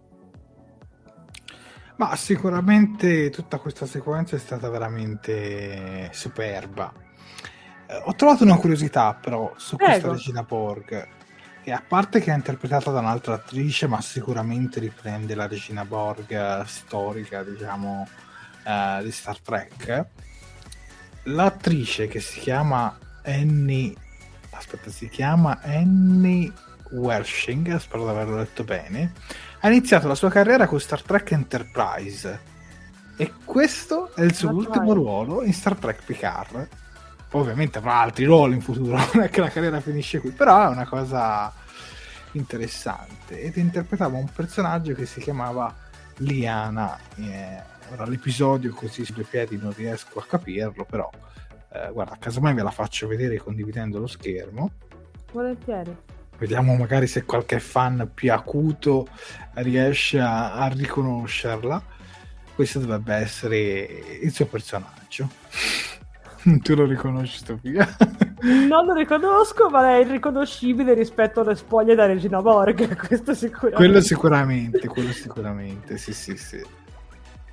Ma sicuramente tutta questa sequenza è stata veramente superba. Eh, ho trovato una curiosità però su Prego. Questa regina Borg, che a parte che è interpretata da un'altra attrice, ma sicuramente riprende la regina Borg storica, diciamo, eh, di Star Trek. L'attrice, che si chiama Annie aspetta si chiama Annie Wershing, spero di averlo detto bene, ha iniziato la sua carriera con Star Trek Enterprise, e questo è il suo Ma ultimo vai. ruolo in Star Trek Picard. Ovviamente avrà altri ruoli in futuro, non è che la carriera finisce qui, però è una cosa interessante. Ed interpretava un personaggio che si chiamava Liana. Eh, ora l'episodio così su due piedi non riesco a capirlo, però eh, guarda, casomai ve la faccio vedere condividendo lo schermo. Volentieri. Vediamo magari se qualche fan più acuto riesce a, a riconoscerla. Questo dovrebbe essere il suo personaggio. Tu lo riconosci, Sofia? Non lo riconosco, ma è irriconoscibile rispetto alle spoglie da Regina Borg, questo sicuramente. Quello sicuramente, quello sicuramente, sì sì sì.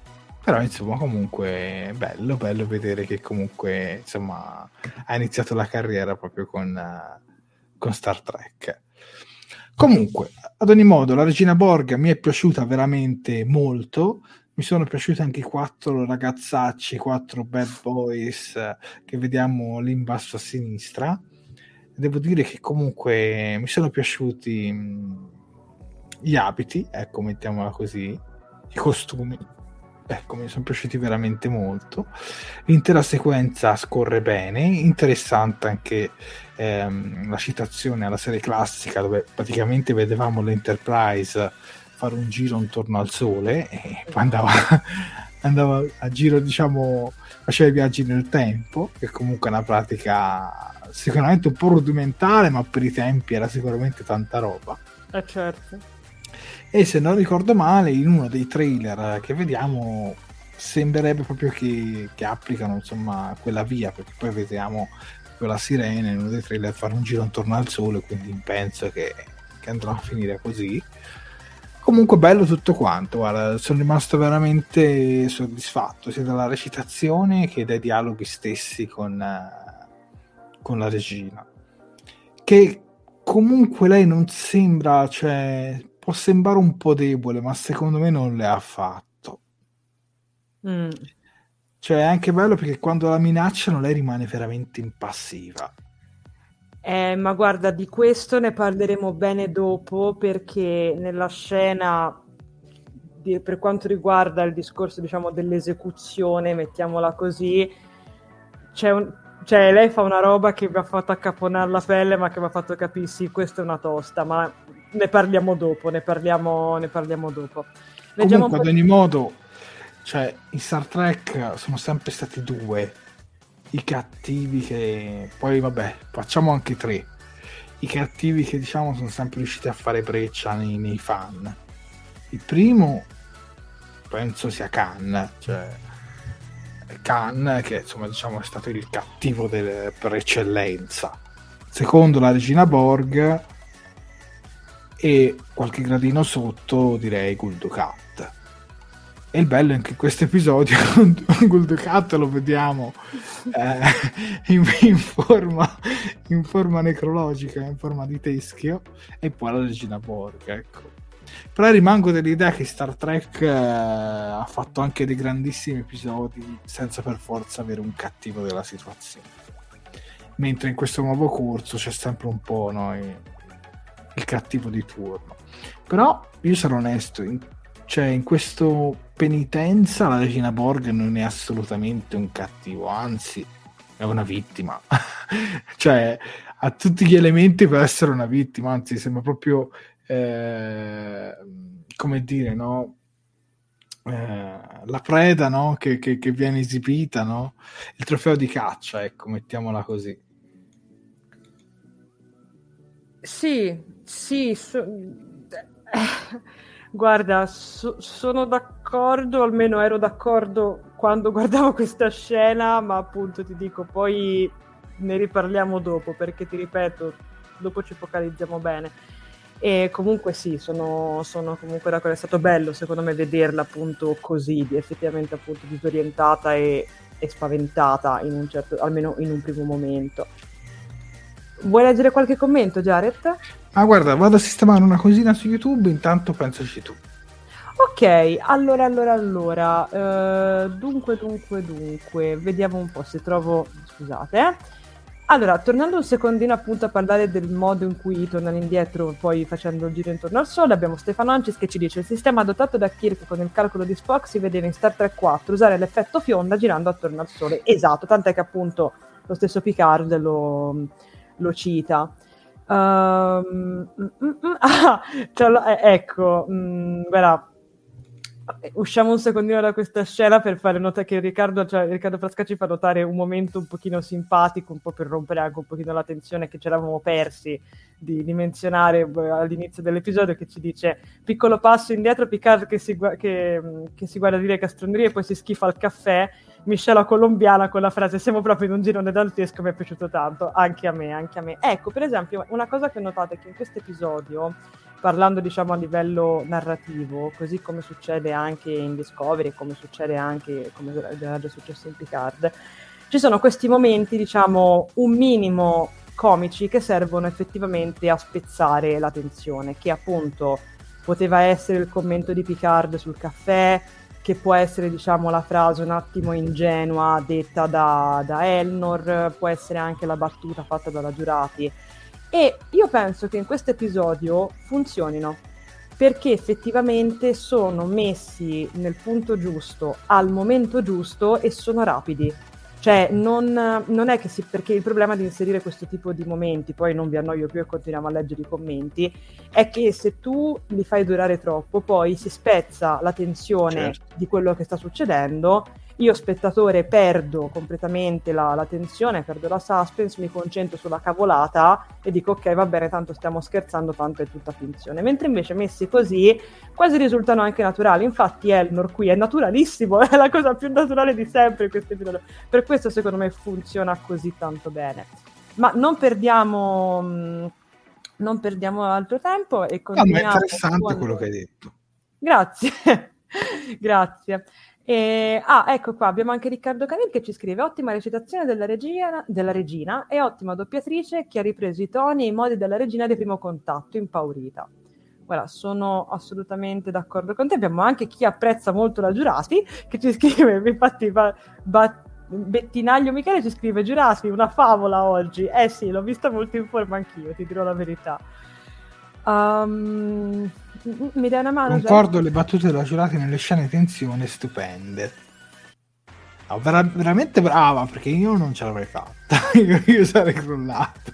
Però insomma comunque bello, bello vedere che comunque insomma ha iniziato la carriera proprio con, uh, con Star Trek. Comunque, ad ogni modo, la Regina Borg mi è piaciuta veramente molto. Mi sono piaciuti anche i quattro ragazzacci, i quattro bad boys uh, che vediamo lì in basso a sinistra. Devo dire che comunque mi sono piaciuti mh, gli abiti, ecco, mettiamola così, i costumi. Ecco, mi sono piaciuti veramente molto. L'intera sequenza scorre bene, interessante anche ehm, la citazione alla serie classica dove praticamente vedevamo l'Enterprise fare un giro intorno al Sole e poi andava, andava a giro, diciamo, faceva i viaggi nel tempo, che comunque è una pratica sicuramente un po' rudimentale, ma per i tempi era sicuramente tanta roba. Eh certo. E se non ricordo male, in uno dei trailer che vediamo sembrerebbe proprio che, che applicano insomma quella via, perché poi vediamo quella sirena in uno dei trailer fare un giro intorno al Sole, quindi penso che, che andrà a finire così. Comunque bello tutto quanto, guarda, sono rimasto veramente soddisfatto sia dalla recitazione che dai dialoghi stessi con, con la regina, che comunque lei non sembra, cioè può sembrare un po' debole, ma secondo me non le ha fatto. Mm. Cioè è anche bello perché quando la minacciano lei rimane veramente impassiva. Eh, ma guarda, di questo ne parleremo bene dopo, perché nella scena, di, per quanto riguarda il discorso, diciamo, dell'esecuzione, mettiamola così, c'è un, cioè lei fa una roba che mi ha fatto accaponare la pelle, ma che mi ha fatto capire, sì, questa è una tosta, ma ne parliamo dopo, ne parliamo, ne parliamo dopo. Leggiamo comunque, ad ogni modo, cioè, in Star Trek sono sempre stati due i cattivi che poi vabbè facciamo anche tre i cattivi che diciamo sono sempre riusciti a fare breccia nei, nei fan. Il primo penso sia Khan, cioè Khan che insomma diciamo è stato il cattivo del, per eccellenza. Secondo la Regina Borg e qualche gradino sotto direi Gul Dukat. E il bello è che in questo episodio Gul Dukat lo vediamo eh, in, in, forma, in forma necrologica, in forma di teschio, e poi la Regina Borg, ecco. Però rimango dell'idea che Star Trek eh, ha fatto anche dei grandissimi episodi senza per forza avere un cattivo della situazione, mentre in questo nuovo corso c'è sempre un po', no, il, il cattivo di turno. Però io sarò onesto, in, cioè in questo Penitenza la Regina Borg non è assolutamente un cattivo, anzi è una vittima. Cioè ha tutti gli elementi per essere una vittima, anzi sembra proprio eh, come dire, no, eh, la preda, no, che, che, che viene esibita, no, il trofeo di caccia, ecco, mettiamola così. Sì, sì, so... guarda, so, sono d'accordo, almeno ero d'accordo quando guardavo questa scena, ma appunto ti dico, poi ne riparliamo dopo, perché ti ripeto, dopo ci focalizziamo bene. E comunque sì, sono, sono comunque d'accordo, è stato bello secondo me vederla appunto così, effettivamente appunto disorientata e, e spaventata, in un certo, almeno in un primo momento. Vuoi leggere qualche commento, Jared? Ah, guarda, vado a sistemare una cosina su YouTube, intanto pensaci tu. Ok, allora, allora, allora, uh, dunque, dunque, dunque, vediamo un po' se trovo, scusate, eh. Allora, tornando un secondino appunto a parlare del modo in cui tornano indietro, poi facendo il giro intorno al Sole, abbiamo Stefano Ancis che ci dice: il sistema adottato da Kirk con il calcolo di Spock si vedeva in Star Trek quattro, usare l'effetto fionda girando attorno al Sole. Esatto, tant'è che appunto lo stesso Picard lo, lo cita. Um, mm, mm, mm, ah, cioè, eh, ecco, mm, guarda, usciamo un secondino da questa scena per fare nota che Riccardo, cioè Riccardo Frasca ci fa notare un momento un pochino simpatico, un po' per rompere anche un pochino la tensione che ci eravamo persi di, di menzionare all'inizio dell'episodio, che ci dice: piccolo passo indietro, Picard che si, che, che si guarda dire castronerie e poi si schifa al caffè, miscela colombiana con la frase siamo proprio in un girone dantesco, mi è piaciuto tanto, anche a me, anche a me. Ecco, per esempio, una cosa che ho notato è che in questo episodio parlando diciamo a livello narrativo, così come succede anche in Discovery, come succede anche, come era già successo in Picard, ci sono questi momenti, diciamo, un minimo comici che servono effettivamente a spezzare la tensione, che appunto poteva essere il commento di Picard sul caffè, che può essere, diciamo, la frase un attimo ingenua detta da, da Elnor, può essere anche la battuta fatta dalla Giurati. E io penso che in questo episodio funzionino, perché effettivamente sono messi nel punto giusto, al momento giusto, e sono rapidi. Cioè, non, non è che si... perché il problema di inserire questo tipo di momenti, poi non vi annoio più e continuiamo a leggere i commenti, è che se tu li fai durare troppo, poi si spezza la tensione certo. di quello che sta succedendo. Io, spettatore, perdo completamente la, la tensione, perdo la suspense, mi concentro sulla cavolata e dico ok, va bene, tanto stiamo scherzando, tanto è tutta finzione. Mentre invece messi così quasi risultano anche naturali. Infatti Elnor qui è naturalissimo, è la cosa più naturale di sempre in questo episodio. Per questo secondo me funziona così tanto bene. Ma non perdiamo mh, non perdiamo altro tempo e continuiamo. No, ma è interessante quando... quello che hai detto. Grazie. Grazie. E, ah, ecco qua, abbiamo anche Riccardo Canil che ci scrive: ottima recitazione della regina, della regina e ottima doppiatrice che ha ripreso i toni e i modi della regina di Primo Contatto, impaurita. Guarda, sono assolutamente d'accordo con te. Abbiamo anche chi apprezza molto la Giurati che ci scrive, infatti ba, ba, Bettinaglio Michele ci scrive: Giurati, una favola oggi. Eh sì, l'ho vista molto in forma anch'io, ti dirò la verità. Um, mi dai una mano? Concordo, le battute della Giurati nelle scene di tensione stupende. No, vera- veramente brava, perché io non ce l'avrei fatta. io, io sarei crollato.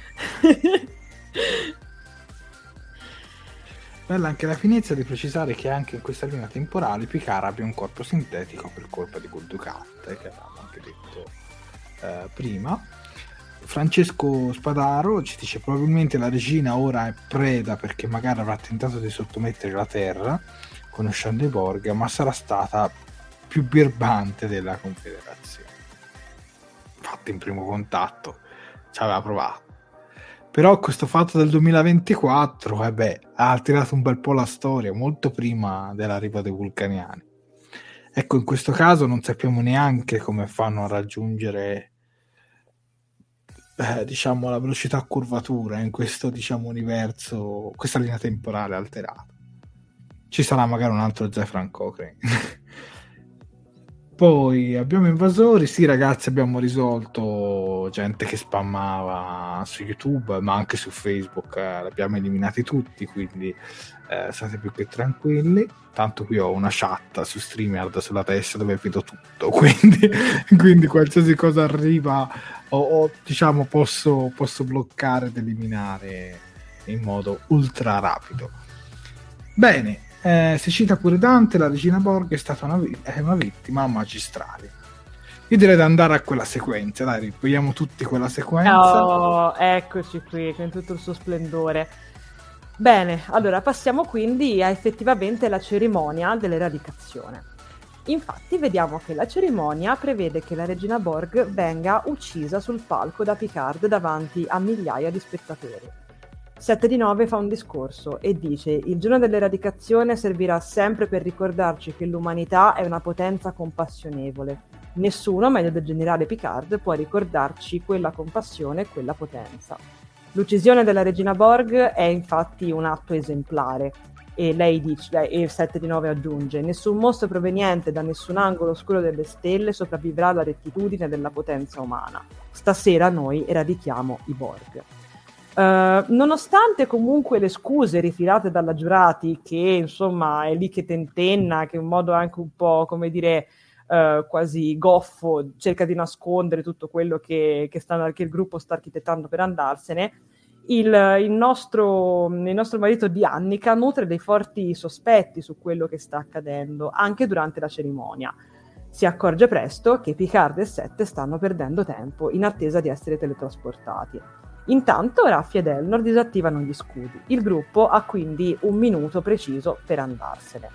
Bella anche la finezza di precisare che anche in questa linea temporale Picard abbia un corpo sintetico per colpa di Gul Dukat, eh, che avevamo anche detto eh, prima. Francesco Spadaro ci dice: probabilmente la regina ora è preda perché magari avrà tentato di sottomettere la Terra conoscendo i Borg, ma sarà stata più birbante della Confederazione. Fatto in Primo Contatto, ci aveva provato. Però questo fatto del duemilaventiquattro eh beh, ha tirato un bel po' la storia, molto prima dell'arrivo dei vulcaniani. Ecco, in questo caso non sappiamo neanche come fanno a raggiungere Eh, diciamo la velocità a curvatura in questo, diciamo, universo, questa linea temporale alterata. Ci sarà magari un altro Zefran Cochrane. Poi abbiamo invasori, sì ragazzi, abbiamo risolto gente che spammava su YouTube ma anche su Facebook, eh, li abbiamo eliminati tutti, quindi eh, state più che tranquilli. Tanto qui ho una chat su StreamYard sulla testa dove vedo tutto, quindi, quindi qualsiasi cosa arriva o, o diciamo posso, posso bloccare ed eliminare in modo ultra rapido. Bene, eh, si cita pure Dante, la regina Borg è stata una, è una vittima magistrale. Io direi di andare a quella sequenza, dai, riproviamo tutti quella sequenza. Oh, eccoci qui, con tutto il suo splendore. Bene, allora passiamo quindi a effettivamente la cerimonia dell'eradicazione. Infatti vediamo che la cerimonia prevede che la regina Borg venga uccisa sul palco da Picard davanti a migliaia di spettatori. sette di nove fa un discorso e dice: il giorno dell'eradicazione servirà sempre per ricordarci che l'umanità è una potenza compassionevole. Nessuno, meglio del generale Picard, può ricordarci quella compassione e quella potenza. L'uccisione della regina Borg è infatti un atto esemplare e lei dice, e sette di nove aggiunge: nessun mostro proveniente da nessun angolo oscuro delle stelle sopravvivrà alla rettitudine della potenza umana. Stasera noi eradichiamo i Borg. Uh, nonostante comunque le scuse ritirate dalla Giurati, che insomma è lì che tentenna, che in un modo anche un po', come dire, uh, quasi goffo cerca di nascondere tutto quello che, che, sta, che il gruppo sta architettando per andarsene, il, il, nostro, il nostro marito di Annika nutre dei forti sospetti su quello che sta accadendo anche durante la cerimonia. Si accorge presto che Picard e Sette stanno perdendo tempo in attesa di essere teletrasportati. Intanto Raffi ed Elnor disattivano gli scudi. Il gruppo ha quindi un minuto preciso per andarsene.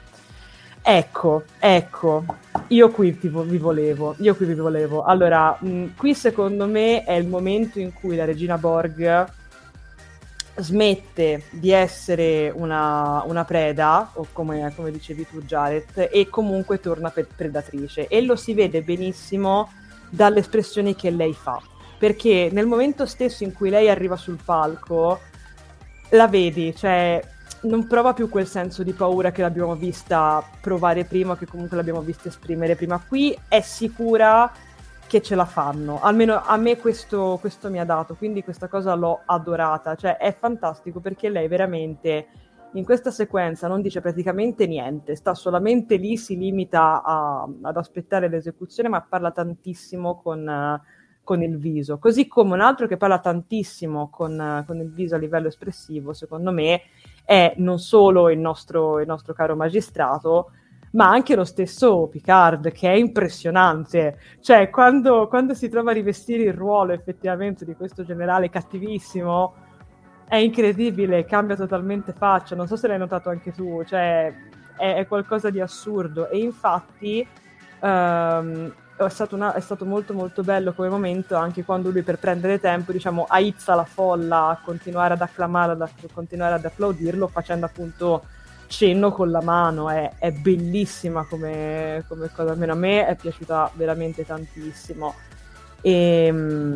Ecco, ecco, io qui tipo, vi volevo, io qui vi volevo. Allora, mh, qui secondo me è il momento in cui la regina Borg smette di essere una, una preda, o come, come dicevi tu Jared, e comunque torna pe- predatrice, e lo si vede benissimo dalle espressioni che lei fa, perché nel momento stesso in cui lei arriva sul palco la vedi, cioè non prova più quel senso di paura che l'abbiamo vista provare prima, che comunque l'abbiamo vista esprimere prima. Qui è sicura che ce la fanno, almeno a me questo, questo mi ha dato, quindi questa cosa l'ho adorata, cioè è fantastico perché lei veramente in questa sequenza non dice praticamente niente, sta solamente lì, si limita a, ad aspettare l'esecuzione, ma parla tantissimo con, uh, con il viso, così come un altro che parla tantissimo con, uh, con il viso a livello espressivo, secondo me è non solo il nostro, il nostro caro magistrato, ma anche lo stesso Picard, che è impressionante, cioè quando, quando si trova a rivestire il ruolo effettivamente di questo generale cattivissimo è incredibile, cambia totalmente faccia, non so se l'hai notato anche tu, cioè è, è qualcosa di assurdo, e infatti um, è, stato una, è stato molto molto bello come momento anche quando lui, per prendere tempo, diciamo, aizza la folla a continuare ad acclamare, a continuare ad applaudirlo, facendo appunto cenno con la mano. È, è bellissima come, come cosa, almeno a me è piaciuta veramente tantissimo. E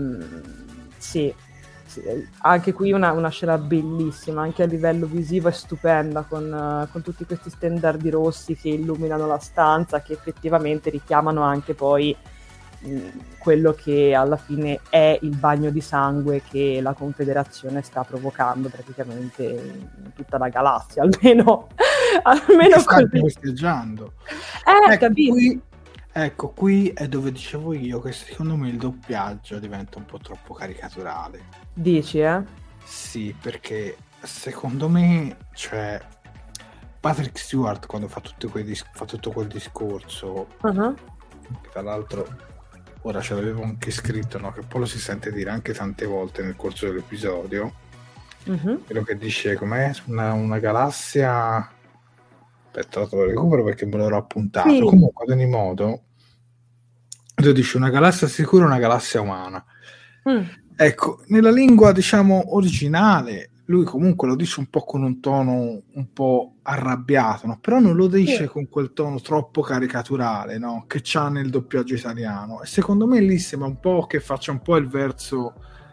sì, sì, anche qui una, una scena bellissima, anche a livello visivo è stupenda, con, uh, con tutti questi stendardi rossi che illuminano la stanza, che effettivamente richiamano anche poi mh, quello che alla fine è il bagno di sangue che la Confederazione sta provocando praticamente in tutta la galassia, almeno almeno sta così. festeggiando. Eh, ecco, capito? Qui, ecco, qui è dove dicevo io che secondo me il doppiaggio diventa un po' troppo caricaturale. Dici, eh? Sì, perché secondo me, cioè, Patrick Stewart quando fa, tutti quei dis- fa tutto quel discorso, uh-huh. che tra l'altro ora ce l'avevo anche scritto, no? Che poi lo si sente dire anche tante volte nel corso dell'episodio, uh-huh. quello che dice com'è una, una galassia, aspetta, lo recupero perché me l'ero appuntato, sì. Comunque ad ogni modo lui dice una galassia sicura, una galassia umana. mm. Ecco, nella lingua diciamo originale lui comunque lo dice un po' con un tono un po' arrabbiato, no? Però non lo dice sì. con quel tono troppo caricaturale, no? Che c'ha nel doppiaggio italiano, e secondo me lì sembra un po' che faccia un po' il verso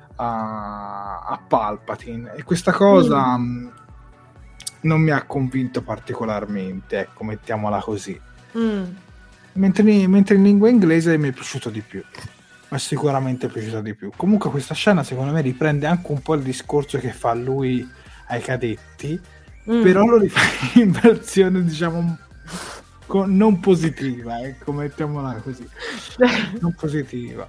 a, a Palpatine, e questa cosa mm. mh, non mi ha convinto particolarmente, ecco, mettiamola così. mm. mentre, mentre in lingua inglese mi è piaciuto di più, ma sicuramente piaciuta di più. Comunque questa scena secondo me riprende anche un po' il discorso che fa lui ai cadetti, mm. però lo rifà in versione diciamo con, non positiva, ecco, mettiamola così, non positiva.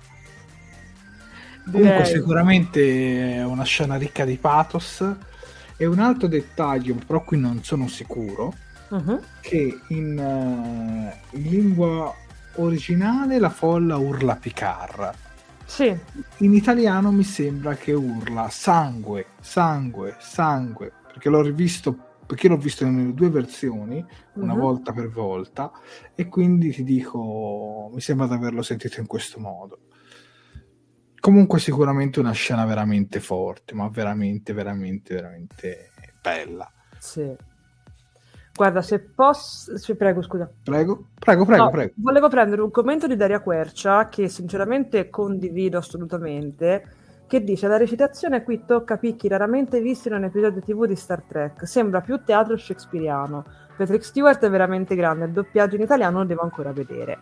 Direi. Comunque sicuramente è una scena ricca di pathos. E un altro dettaglio, però qui non sono sicuro, uh-huh. che in, uh, in lingua originale la folla urla Picard. Sì. In italiano mi sembra che urla sangue, sangue, sangue, perché l'ho rivisto, perché l'ho visto nelle due versioni, una uh-huh. volta per volta, e quindi ti dico, mi sembra di averlo sentito in questo modo. Comunque sicuramente una scena veramente forte, ma veramente, veramente, veramente bella. Sì. Guarda, se posso... Ci prego, scusa. Prego, prego, prego, no, prego. Volevo prendere un commento di Daria Quercia, che sinceramente condivido assolutamente, che dice: la recitazione qui tocca picchi raramente visti in un episodio tivù di Star Trek. Sembra più teatro shakespeariano. Patrick Stewart è veramente grande, il doppiaggio in italiano lo devo ancora vedere.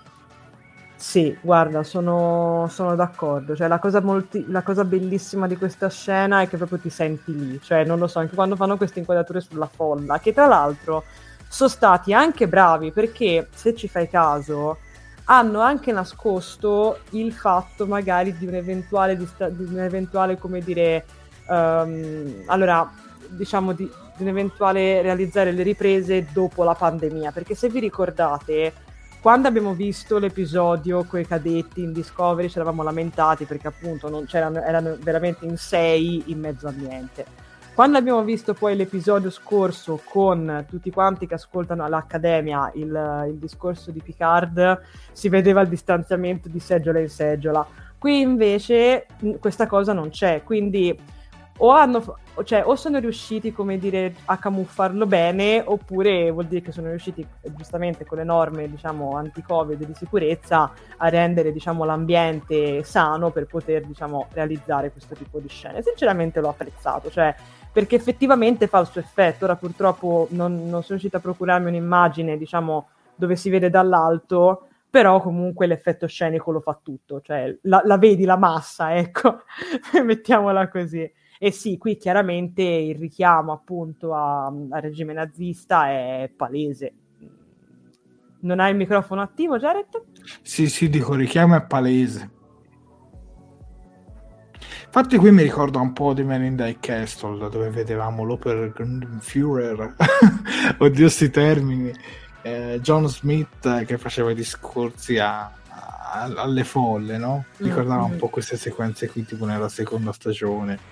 Sì, guarda, sono, sono d'accordo, cioè la cosa, molti, la cosa bellissima di questa scena è che proprio ti senti lì, cioè non lo so, anche quando fanno queste inquadrature sulla folla, che tra l'altro sono stati anche bravi, perché se ci fai caso hanno anche nascosto il fatto magari di un eventuale, di un eventuale come dire, um, allora diciamo di, di un eventuale realizzare le riprese dopo la pandemia, perché se vi ricordate, quando abbiamo visto l'episodio coi cadetti in Discovery ci eravamo lamentati perché appunto non c'erano, erano veramente in sei in mezzo a niente. Quando abbiamo visto poi l'episodio scorso con tutti quanti che ascoltano all'Accademia il, il discorso di Picard, si vedeva il distanziamento di seggiola in seggiola. Qui invece questa cosa non c'è, quindi o hanno, cioè, o sono riusciti, come dire, a camuffarlo bene, oppure vuol dire che sono riusciti, giustamente con le norme, diciamo, anti-Covid di sicurezza, a rendere, diciamo, l'ambiente sano per poter, diciamo, realizzare questo tipo di scene. Sinceramente l'ho apprezzato, cioè, perché effettivamente fa il suo effetto. Ora purtroppo non, non sono riuscita a procurarmi un'immagine, diciamo, dove si vede dall'alto, però comunque l'effetto scenico lo fa tutto, cioè la, la vedi la massa, ecco, mettiamola così. E sì, qui chiaramente il richiamo appunto a- al regime nazista è palese. Non hai il microfono attivo, Jared? Sì, sì, dico, il richiamo è palese. Infatti qui mi ricorda un po' di Men in the Castle, dove vedevamo l'Obergrundführer, oddio sti termini, eh, John Smith eh, che faceva i discorsi a, a- alle folle, no? Ricordava Mm-hmm. un po' queste sequenze qui, tipo nella seconda stagione.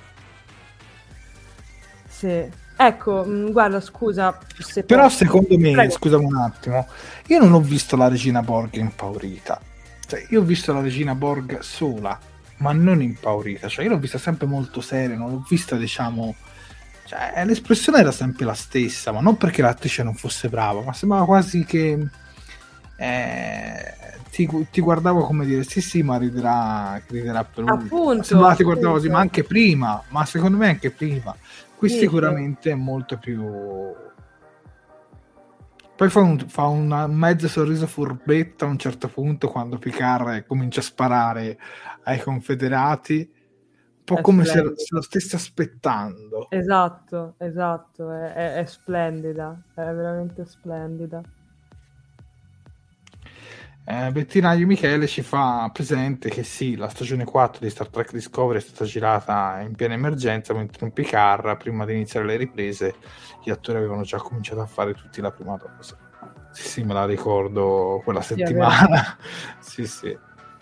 Sì. Ecco, mh, guarda, scusa se Però posso- secondo me, Prego. scusami un attimo, io non ho visto la regina Borg impaurita. Cioè, io ho visto la regina Borg sola, ma non impaurita. Cioè, io l'ho vista sempre molto seria, non l'ho vista, diciamo... Cioè, l'espressione era sempre la stessa, ma non perché l'attrice non fosse brava, ma sembrava quasi che... eh, ti, ti guardavo come dire, sì sì, ma riderà, riderà per lui. Appunto, Sembrava ti guardavo così, appunto. ma anche prima, ma secondo me anche prima. Qui Sì, sicuramente è molto più... Poi fa un, fa un mezzo sorriso furbetto a un certo punto quando Picard comincia a sparare ai confederati, un po' È come se, splendido. se lo stesse aspettando. Esatto, esatto, è, è- è splendida, è veramente splendida. Eh, Bettinaio Michele ci fa presente che sì, la stagione quattro di Star Trek Discovery è stata girata in piena emergenza, mentre in Picard, prima di iniziare le riprese, gli attori avevano già cominciato a fare tutti la prima dose. Sì, sì, me la ricordo quella Sì, è settimana. Sì, sì.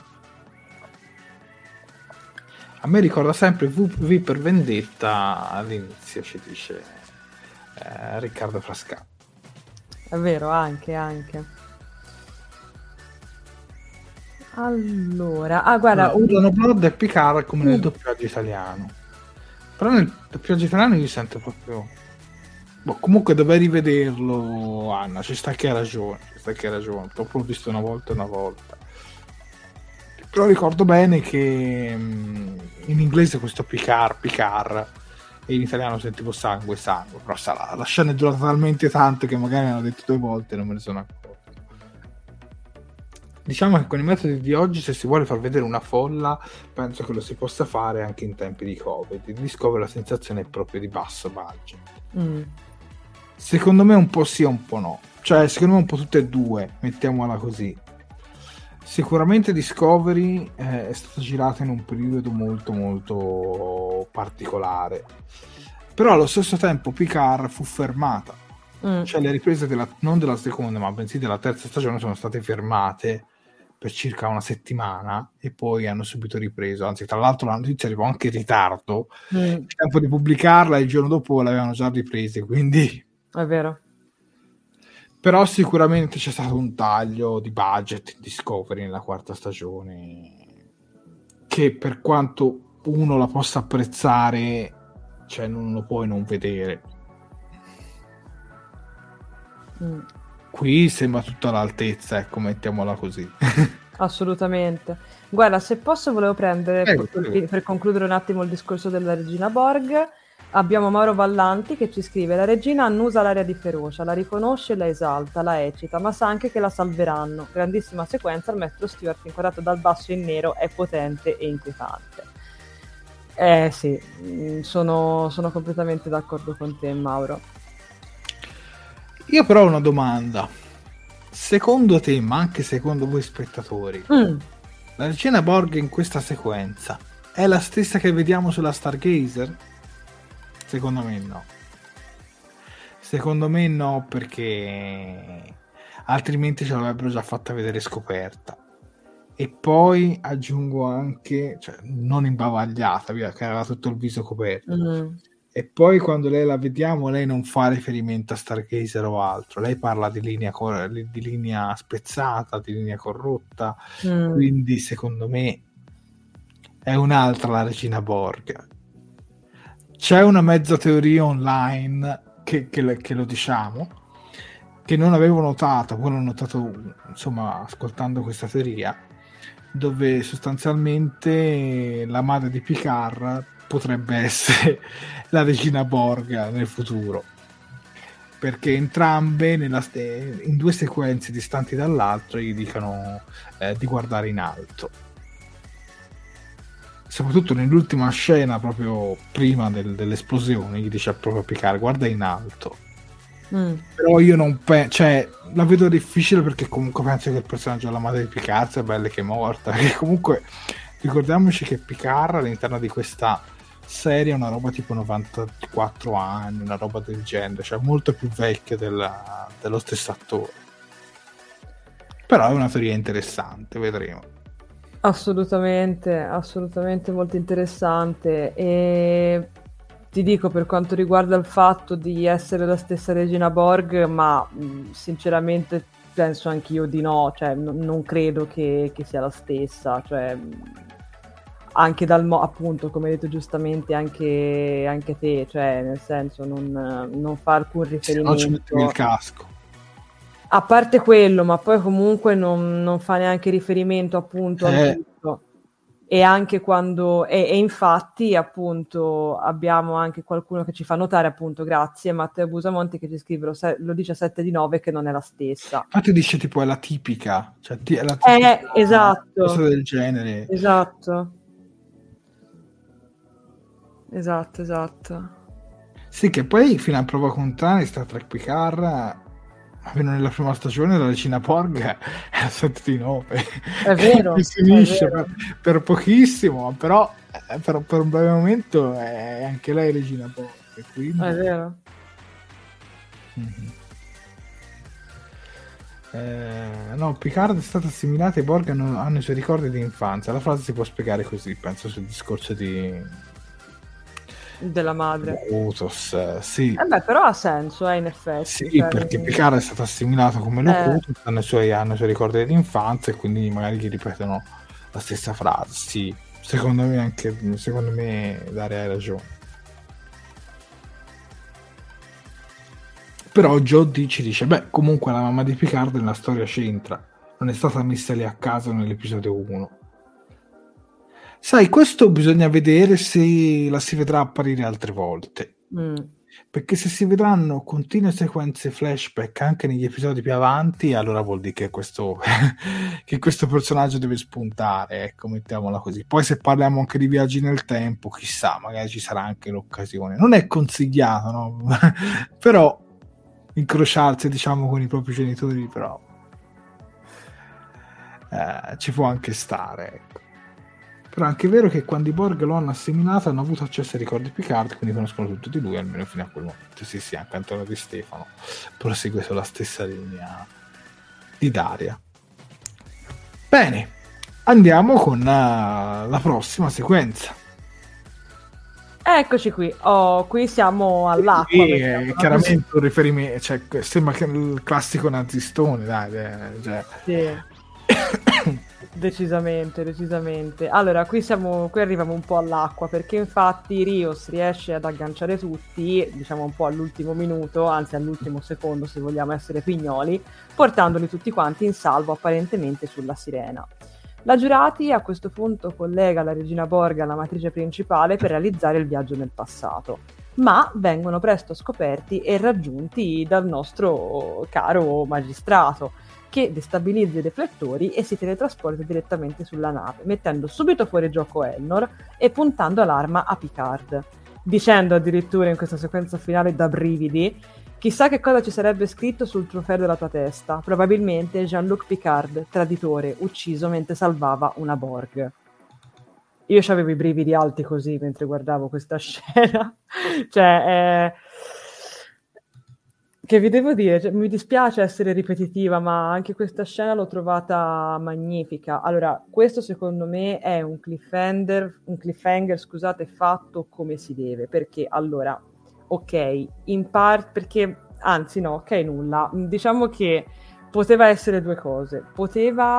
A me ricorda sempre V, V per Vendetta all'inizio, ci dice eh, Riccardo Frascati. È vero, anche, anche. Allora, ah, guarda, Allora, un- usano Blood e Picard come nel Mm. doppiaggio italiano, però nel doppiaggio italiano io sento proprio boh, comunque dovrei rivederlo, Anna, ci sta che hai ragione, ci sta che hai ragione, dopo l'ho visto una volta e una volta, però ricordo bene che mh, in inglese questo Picard, Picard, e in italiano sentivo sangue, sangue, però sarà, la scena è durata talmente tanto che magari hanno detto due volte e non me ne sono accorto. Diciamo che con i metodi di oggi, se si vuole far vedere una folla, penso che lo si possa fare anche in tempi di Covid. Il Discovery la sensazione è proprio di basso budget. Mm. Secondo me un po' sì, un po' no. Cioè, secondo me un po' tutte e due, mettiamola così. Sicuramente Discovery eh, è stata girata in un periodo molto molto particolare. Però allo stesso tempo Picard fu fermata. Mm. Cioè le riprese della, non della seconda, ma bensì della terza stagione sono state fermate per circa una settimana e poi hanno subito ripreso, anzi tra l'altro la notizia arrivò anche in ritardo, Mm. il tempo di pubblicarla e il giorno dopo l'avevano già riprese, quindi È vero. però sicuramente c'è stato un taglio di budget in Discovery nella quarta stagione che per quanto uno la possa apprezzare, cioè non lo puoi non vedere. Mm. Qui sembra tutta all'altezza, ecco, mettiamola così. Assolutamente. Guarda, se posso volevo prendere, Prego, per, prego. per concludere un attimo il discorso della regina Borg, abbiamo Mauro Vallanti che ci scrive: la regina annusa l'aria di ferocia, la riconosce, la esalta, la eccita, ma sa anche che la salveranno. Grandissima sequenza, il maestro Stewart inquadrato dal basso in nero è potente e inquietante. Eh sì, mm, sono, sono completamente d'accordo con te, Mauro. Io però ho una domanda. Secondo te, ma anche secondo voi spettatori, Mm. la regina Borg in questa sequenza è la stessa che vediamo sulla Stargazer? Secondo me no. Secondo me no, perché altrimenti ce l'avrebbero già fatta vedere scoperta. E poi aggiungo anche, cioè non imbavagliata, via, che aveva tutto il viso coperto. Mm. E poi quando lei la vediamo, lei non fa riferimento a Stargazer o altro, lei parla di linea, cor- di linea spezzata, di linea corrotta, Mm. quindi secondo me è un'altra la regina Borg. c'è una mezza teoria online che, che, che lo diciamo, che non avevo notato, poi l'ho notato insomma ascoltando questa teoria, dove sostanzialmente la madre di Picard potrebbe essere la regina Borg nel futuro, perché entrambe nella, in due sequenze distanti dall'altro gli dicono eh, di guardare in alto, soprattutto nell'ultima scena proprio prima del, dell'esplosione gli dice proprio a Picard guarda in alto. Mm. Però io non penso, cioè la vedo difficile, perché comunque penso che il personaggio della madre di Picard sia bella che è morta, perché comunque ricordiamoci che Picard all'interno di questa serie è una roba tipo novantaquattro anni, una roba del genere, cioè molto più vecchia della, dello stesso attore. Però è una teoria interessante, vedremo. Assolutamente, assolutamente molto interessante. E ti dico, per quanto riguarda il fatto di essere la stessa regina Borg, ma mh, sinceramente penso anch'io di no, cioè n- non credo che, che sia la stessa, cioè mh, anche dal mo- appunto, come hai detto giustamente anche, anche te, cioè nel senso non, non fa alcun riferimento. Non ci mettevi il casco. A parte quello, ma poi comunque non, non fa neanche riferimento appunto eh. al tutto. E anche quando e, e infatti appunto abbiamo anche qualcuno che ci fa notare, appunto grazie Matteo Busamonti, che ci scrive lo, se, lo dice a sette di nove che non è la stessa. Infatti dice tipo è la tipica, cioè è la tipica, eh, esatto, cosa del genere. Esatto. Esatto, esatto. Sì, che poi fino a prova contraria Star Trek Picard, almeno nella prima stagione, la regina Borg è a sette di nove. È vero. Si finisce è vero. Per, per pochissimo, però per, per un breve momento è anche lei regina Borg. Quindi... È vero. Mm-hmm. Eh, no, Picard è stato assimilato e i Borg hanno, hanno i suoi ricordi di infanzia. La frase si può spiegare così, penso, sul discorso di... della madre. Locutus, sì. Eh beh, però ha senso, eh, in effetti. Sì, cioè, perché Picard è stato assimilato come Locutus, eh. hanno, i suoi, hanno i suoi ricordi di infanzia e quindi magari gli ripetono la stessa frase. Sì, secondo me anche secondo me Daria hai ragione. Però Joe D ci dice, beh, comunque la mamma di Picard nella storia c'entra, non è stata messa lì a caso nell'episodio uno. Sai, questo bisogna vedere se la si vedrà apparire altre volte. Mm. Perché se si vedranno continue sequenze flashback anche negli episodi più avanti, allora vuol dire che questo, che questo personaggio deve spuntare, ecco, mettiamola così. Poi se parliamo anche di viaggi nel tempo, chissà, magari ci sarà anche l'occasione. Non è consigliato, no? Però incrociarsi, diciamo, con i propri genitori, però eh, ci può anche stare, ecco. Però è anche vero che quando i Borg lo hanno assimilato hanno avuto accesso ai ricordi Picard, quindi conoscono tutto di lui, almeno fino a quel momento. Sì, sì, anche Antonio Di Stefano prosegue sulla stessa linea di Daria. Bene, andiamo con uh, la prossima sequenza. Eccoci qui, oh, qui siamo all'acqua. Sì, è chiaramente un riferimento, cioè, sembra che il classico nazistone, dai, cioè. Sì. Decisamente, decisamente. Allora, qui siamo, qui arriviamo un po' all'acqua, perché infatti Rios riesce ad agganciare tutti, diciamo un po' all'ultimo minuto, anzi all'ultimo secondo se vogliamo essere pignoli, portandoli tutti quanti in salvo apparentemente sulla sirena. La Giurati a questo punto collega la regina Borg alla matrice principale per realizzare il viaggio nel passato, ma vengono presto scoperti e raggiunti dal nostro caro magistrato, che destabilizza i riflettori e si teletrasporta direttamente sulla nave, mettendo subito fuori gioco Elnor e puntando l'arma a Picard, dicendo addirittura in questa sequenza finale da brividi: chissà che cosa ci sarebbe scritto sul trofeo della tua testa, probabilmente Jean-Luc Picard, traditore, ucciso mentre salvava una Borg. Io c'avevo i brividi alti così mentre guardavo questa scena, cioè... Eh... Che vi devo dire, cioè, mi dispiace essere ripetitiva, ma anche questa scena l'ho trovata magnifica. Allora, questo secondo me è un cliffhanger, un cliffhanger, scusate, fatto come si deve, perché allora, ok, in parte, perché, anzi no, ok, nulla, diciamo che poteva essere due cose, poteva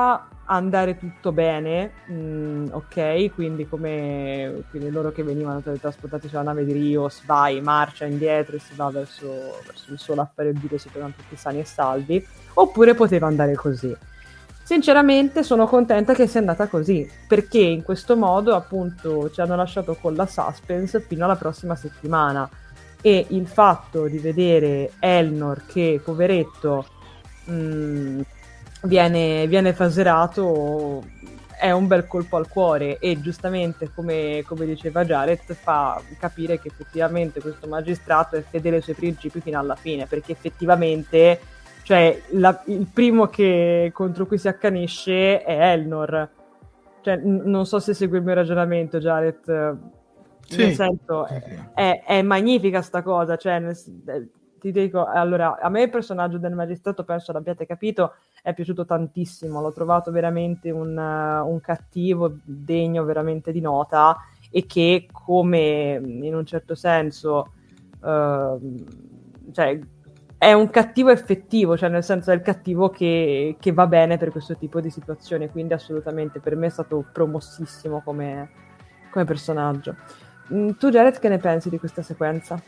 andare tutto bene, mh, ok, quindi come quindi loro che venivano teletrasportati sulla nave di Rios, vai, marcia indietro e si va verso, verso il sole a fare il giro, si trovano tutti sani e salvi, oppure poteva andare così. Sinceramente sono contenta che sia andata così, perché in questo modo appunto ci hanno lasciato con la suspense fino alla prossima settimana, e il fatto di vedere Elnor che, poveretto, mh, Viene, viene faserato è un bel colpo al cuore, e giustamente, come, come diceva Jared, fa capire che effettivamente questo magistrato è fedele ai suoi principi fino alla fine, perché effettivamente, cioè, la, il primo che, contro cui si accanisce è Elnor. Cioè, n- non so se segui il mio ragionamento, Jared. Sì. Nel senso, è, è magnifica sta cosa, cioè nel, ti dico, allora, a me il personaggio del magistrato, penso l'abbiate capito, è piaciuto tantissimo, l'ho trovato veramente un, uh, un cattivo degno veramente di nota, e che, come in un certo senso, uh, cioè è un cattivo effettivo, cioè nel senso è il cattivo che, che va bene per questo tipo di situazione, quindi assolutamente per me è stato promossissimo come, come personaggio. Mm, tu, Jared, che ne pensi di questa sequenza?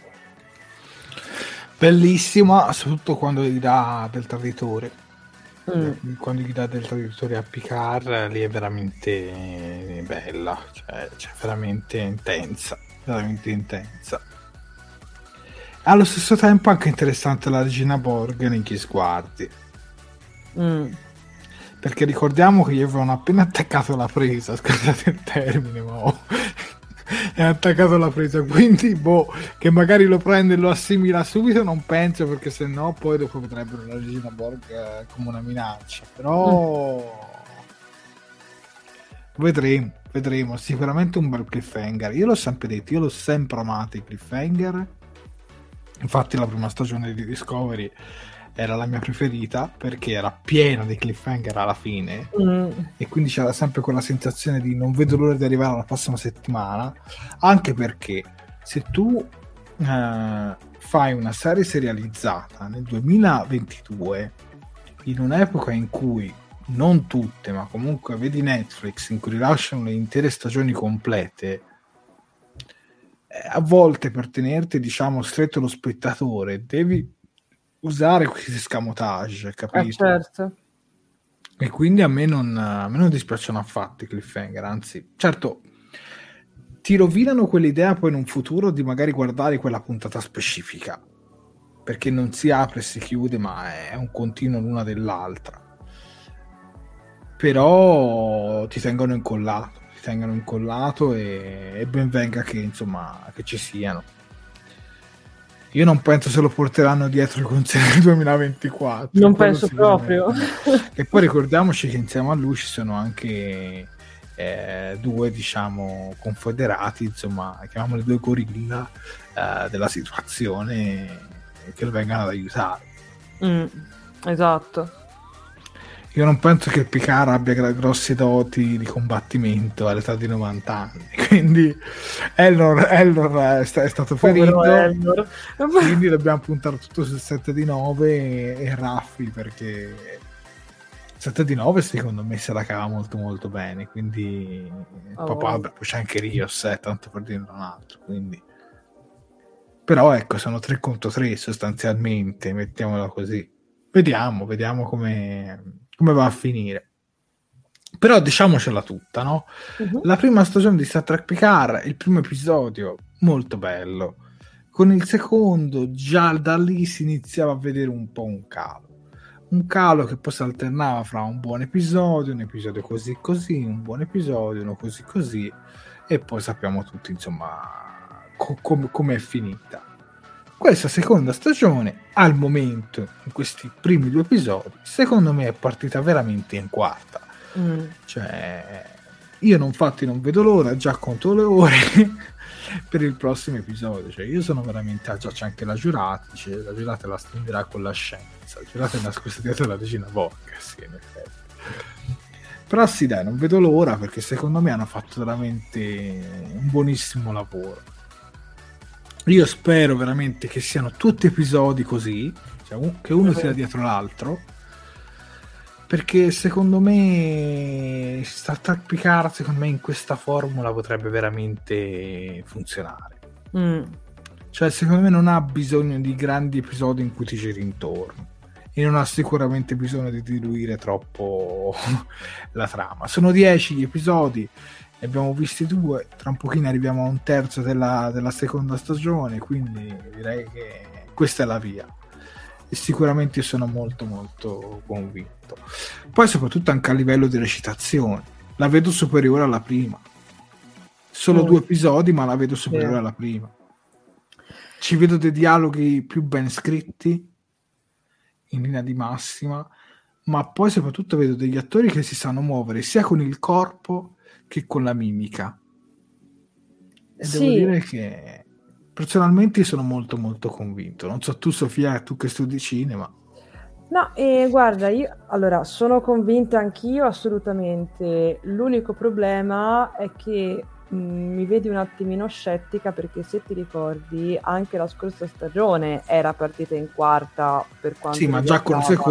Bellissima, soprattutto quando gli dà del traditore. Mm. Quando gli dà del traditore a Picard, lì è veramente bella, cioè, cioè veramente intensa, veramente intensa. Allo stesso tempo anche interessante la regina Borg negli sguardi. Mm. Perché ricordiamo che gli avevano appena attaccato la presa, scusate il termine, ma oh, è attaccato la presa, quindi boh, che magari lo prende e lo assimila subito non penso, perché se no poi dopo vedrebbero la regina Borg eh, come una minaccia, però mm. vedremo, vedremo, sicuramente un bel cliffhanger. Io l'ho sempre detto, io l'ho sempre amato i cliffhanger, infatti la prima stagione di Discovery era la mia preferita perché era piena di cliffhanger alla fine, mm. e quindi c'era sempre quella sensazione di non vedo l'ora di arrivare alla prossima settimana, anche perché se tu eh, fai una serie serializzata nel duemilaventidue, in un'epoca in cui non tutte, ma comunque vedi Netflix in cui rilasciano le intere stagioni complete, eh, a volte per tenerti, diciamo, stretto lo spettatore devi usare questi escamotage, capito? Eh, certo. E quindi a me non, a me non dispiacciono affatto i cliffhanger, anzi, certo, ti rovinano quell'idea poi in un futuro di magari guardare quella puntata specifica, perché non si apre e si chiude, ma è un continuo l'una dell'altra. Però ti tengono incollato, ti tengono incollato e, e ben venga che, insomma, che ci siano. Io non penso se lo porteranno dietro il Consiglio del duemilaventiquattro. Non penso proprio. E poi ricordiamoci che insieme a lui ci sono anche eh, due, diciamo, confederati, insomma, chiamiamoli due gorilla eh, della situazione, che lo vengano ad aiutare. Mm, esatto. Io non penso che il Picard abbia grosse doti di combattimento all'età di novanta anni, quindi Elnor, Elnor è, sta, è stato ferito, quindi dobbiamo puntare tutto sul sette di nove e, e Raffi, perché sette di nove secondo me se la cava molto molto bene, quindi oh. Papà, poi c'è anche Rios, eh, tanto per dire un altro, quindi però ecco, sono tre contro tre sostanzialmente, mettiamola così. Vediamo, vediamo come, come va a finire. Però diciamocela tutta, no? Uh-huh. La prima stagione di Star Trek Picard, il primo episodio, molto bello. Con il secondo, già da lì si iniziava a vedere un po' un calo. Un calo che poi si alternava fra un buon episodio, un episodio così così, un buon episodio, uno così così, e poi sappiamo tutti, insomma, co- com- come è finita. Questa seconda stagione, al momento, in questi primi due episodi, secondo me è partita veramente in quarta. Mm. Cioè, io non infatti non vedo l'ora, già conto le ore per il prossimo episodio. Cioè, io sono veramente, ah, già c'è anche la giurata, dice, la giurata la stenderà con la scienza, la giurata è nascosta dietro la regina Borg, sì, in effetti. Però sì, dai, non vedo l'ora, perché secondo me hanno fatto veramente un buonissimo lavoro. Io spero veramente che siano tutti episodi così, cioè un, che uno sia dietro l'altro, perché secondo me Star Trek Picard, secondo me in questa formula potrebbe veramente funzionare. Mm. Cioè secondo me non ha bisogno di grandi episodi in cui ti giri intorno e non ha sicuramente bisogno di diluire troppo la trama. Sono dieci gli episodi, ne abbiamo visti due, tra un pochino arriviamo a un terzo della, della seconda stagione, quindi direi che questa è la via. E sicuramente io sono molto molto convinto. Poi soprattutto anche a livello di recitazione la vedo superiore alla prima. Solo mm. due episodi, ma la vedo superiore yeah. alla prima. Ci vedo dei dialoghi più ben scritti in linea di massima, ma poi soprattutto vedo degli attori che si sanno muovere sia con il corpo che con la mimica. E sì. devo dire che personalmente sono molto molto convinto. Non so tu Sofia, tu che studi cinema. No, eh, guarda, io allora sono convinta anch'io assolutamente. L'unico problema è che mh, mi vedi un attimino scettica, perché se ti ricordi anche la scorsa stagione era partita in quarta per quanto sì, ma già con il secondo.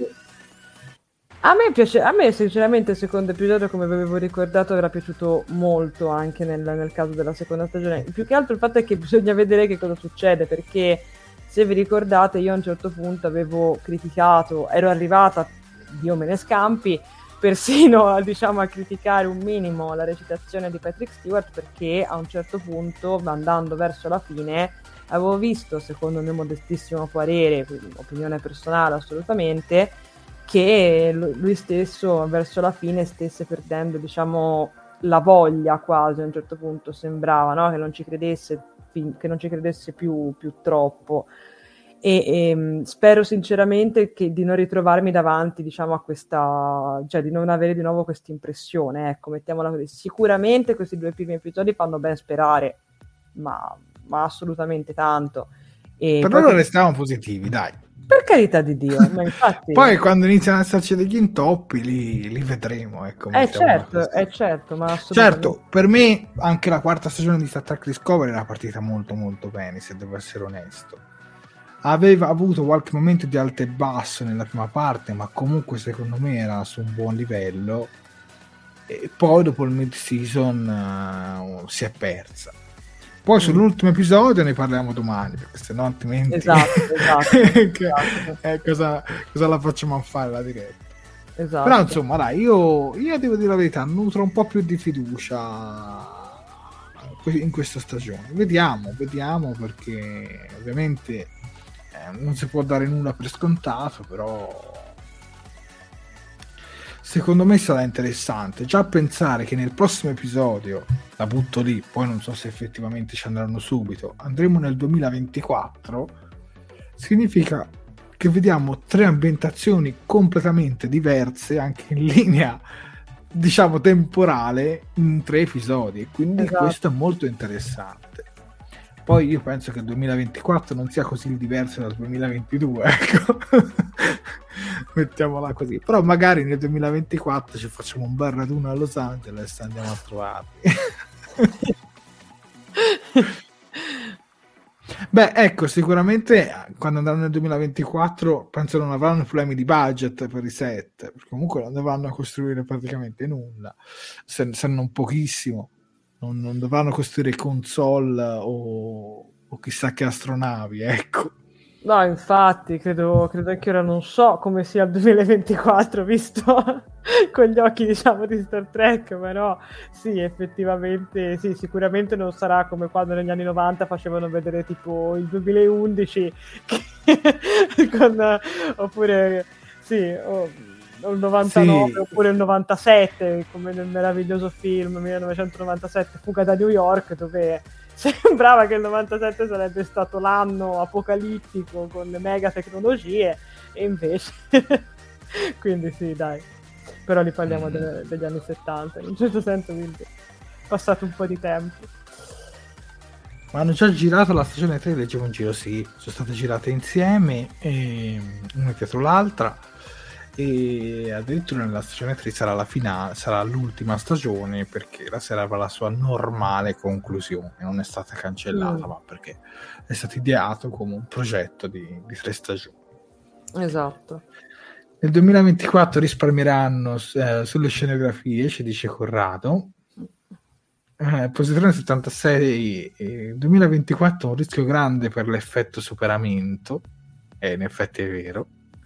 A me piace, a me sinceramente il secondo episodio, come avevo ricordato, era piaciuto molto anche nel, nel caso della seconda stagione. Più che altro il fatto è che bisogna vedere che cosa succede, perché se vi ricordate io a un certo punto avevo criticato, ero arrivata, Dio me ne scampi, persino a, diciamo, a criticare un minimo la recitazione di Patrick Stewart, perché a un certo punto, andando verso la fine, avevo visto, secondo il mio modestissimo parere, opinione personale assolutamente, che lui stesso verso la fine stesse perdendo, diciamo, la voglia quasi. A un certo punto sembrava, no? Che non ci credesse, che non ci credesse più, più troppo, e, e spero sinceramente che di non ritrovarmi davanti, diciamo, a questa, cioè di non avere di nuovo questa impressione, ecco, mettiamola così. Sicuramente questi due primi episodi fanno ben sperare, ma, ma assolutamente tanto, e per loro restiamo positivi, dai. Per carità di Dio, ma infatti... Poi quando iniziano ad esserci degli intoppi li, li vedremo, ecco. Eh certo, è certo, ma assolutamente... Certo, per me anche la quarta stagione di Star Trek Discovery era partita molto molto bene, se devo essere onesto. Aveva avuto qualche momento di alto e basso nella prima parte, ma comunque secondo me era su un buon livello, e poi dopo il mid-season uh, si è persa. Poi sull'ultimo episodio ne parliamo domani, perché sennò altrimenti esatto, esatto, esatto. eh, cosa, cosa la facciamo a fare la diretta. Esatto. Però insomma dai, io, io devo dire la verità, nutro un po' più di fiducia in questa stagione. Vediamo, vediamo, perché ovviamente eh, non si può dare nulla per scontato, però secondo me sarà interessante già pensare che nel prossimo episodio, la butto lì, poi non so se effettivamente ci andranno subito, andremo nel duemilaventiquattro, significa che vediamo tre ambientazioni completamente diverse anche in linea, diciamo, temporale, in tre episodi, quindi esatto. Questo è molto interessante. Poi io penso che il duemilaventiquattro non sia così diverso dal duemilaventidue, ecco. Mettiamola così. Però magari nel duemilaventiquattro ci facciamo un bel raduno a Los Angeles e andiamo a trovarli. Beh, ecco, sicuramente quando andranno nel duemilaventiquattro penso non avranno problemi di budget per i set, perché comunque non dovranno costruire praticamente nulla, se, se non pochissimo. Non, non dovranno costruire console o, o chissà che astronavi, ecco. No, infatti, credo, credo anche ora, non so come sia il duemilaventiquattro, visto con gli occhi, diciamo, di Star Trek, però sì, effettivamente, sì, sicuramente non sarà come quando negli anni novanta facevano vedere tipo il duemilaundici, che, con, oppure, sì, o, o il novantanove, sì. Oppure il novantasette, come nel meraviglioso film millenovecentonovantasette, Fuga da New York, dove sembrava che il novantasette sarebbe stato l'anno apocalittico con le mega tecnologie, e invece quindi sì, dai, però li parliamo mm. de- degli anni settanta in un certo senso, quindi è passato un po' di tempo. Ma hanno già girato la stagione tre, leggevo in giro, sì, sono state girate insieme, e una dietro l'altra, e addirittura nella stagione tre sarà la finale, sarà l'ultima stagione, perché la serie avrà la sua normale conclusione, non è stata cancellata, mm. ma perché è stato ideato come un progetto di, di tre stagioni. Esatto. Nel duemilaventiquattro risparmieranno eh, sulle scenografie, ci dice Corrado. Eh, posizione settantasei, eh, duemilaventiquattro un rischio grande per l'effetto superamento, e eh, in effetti è vero.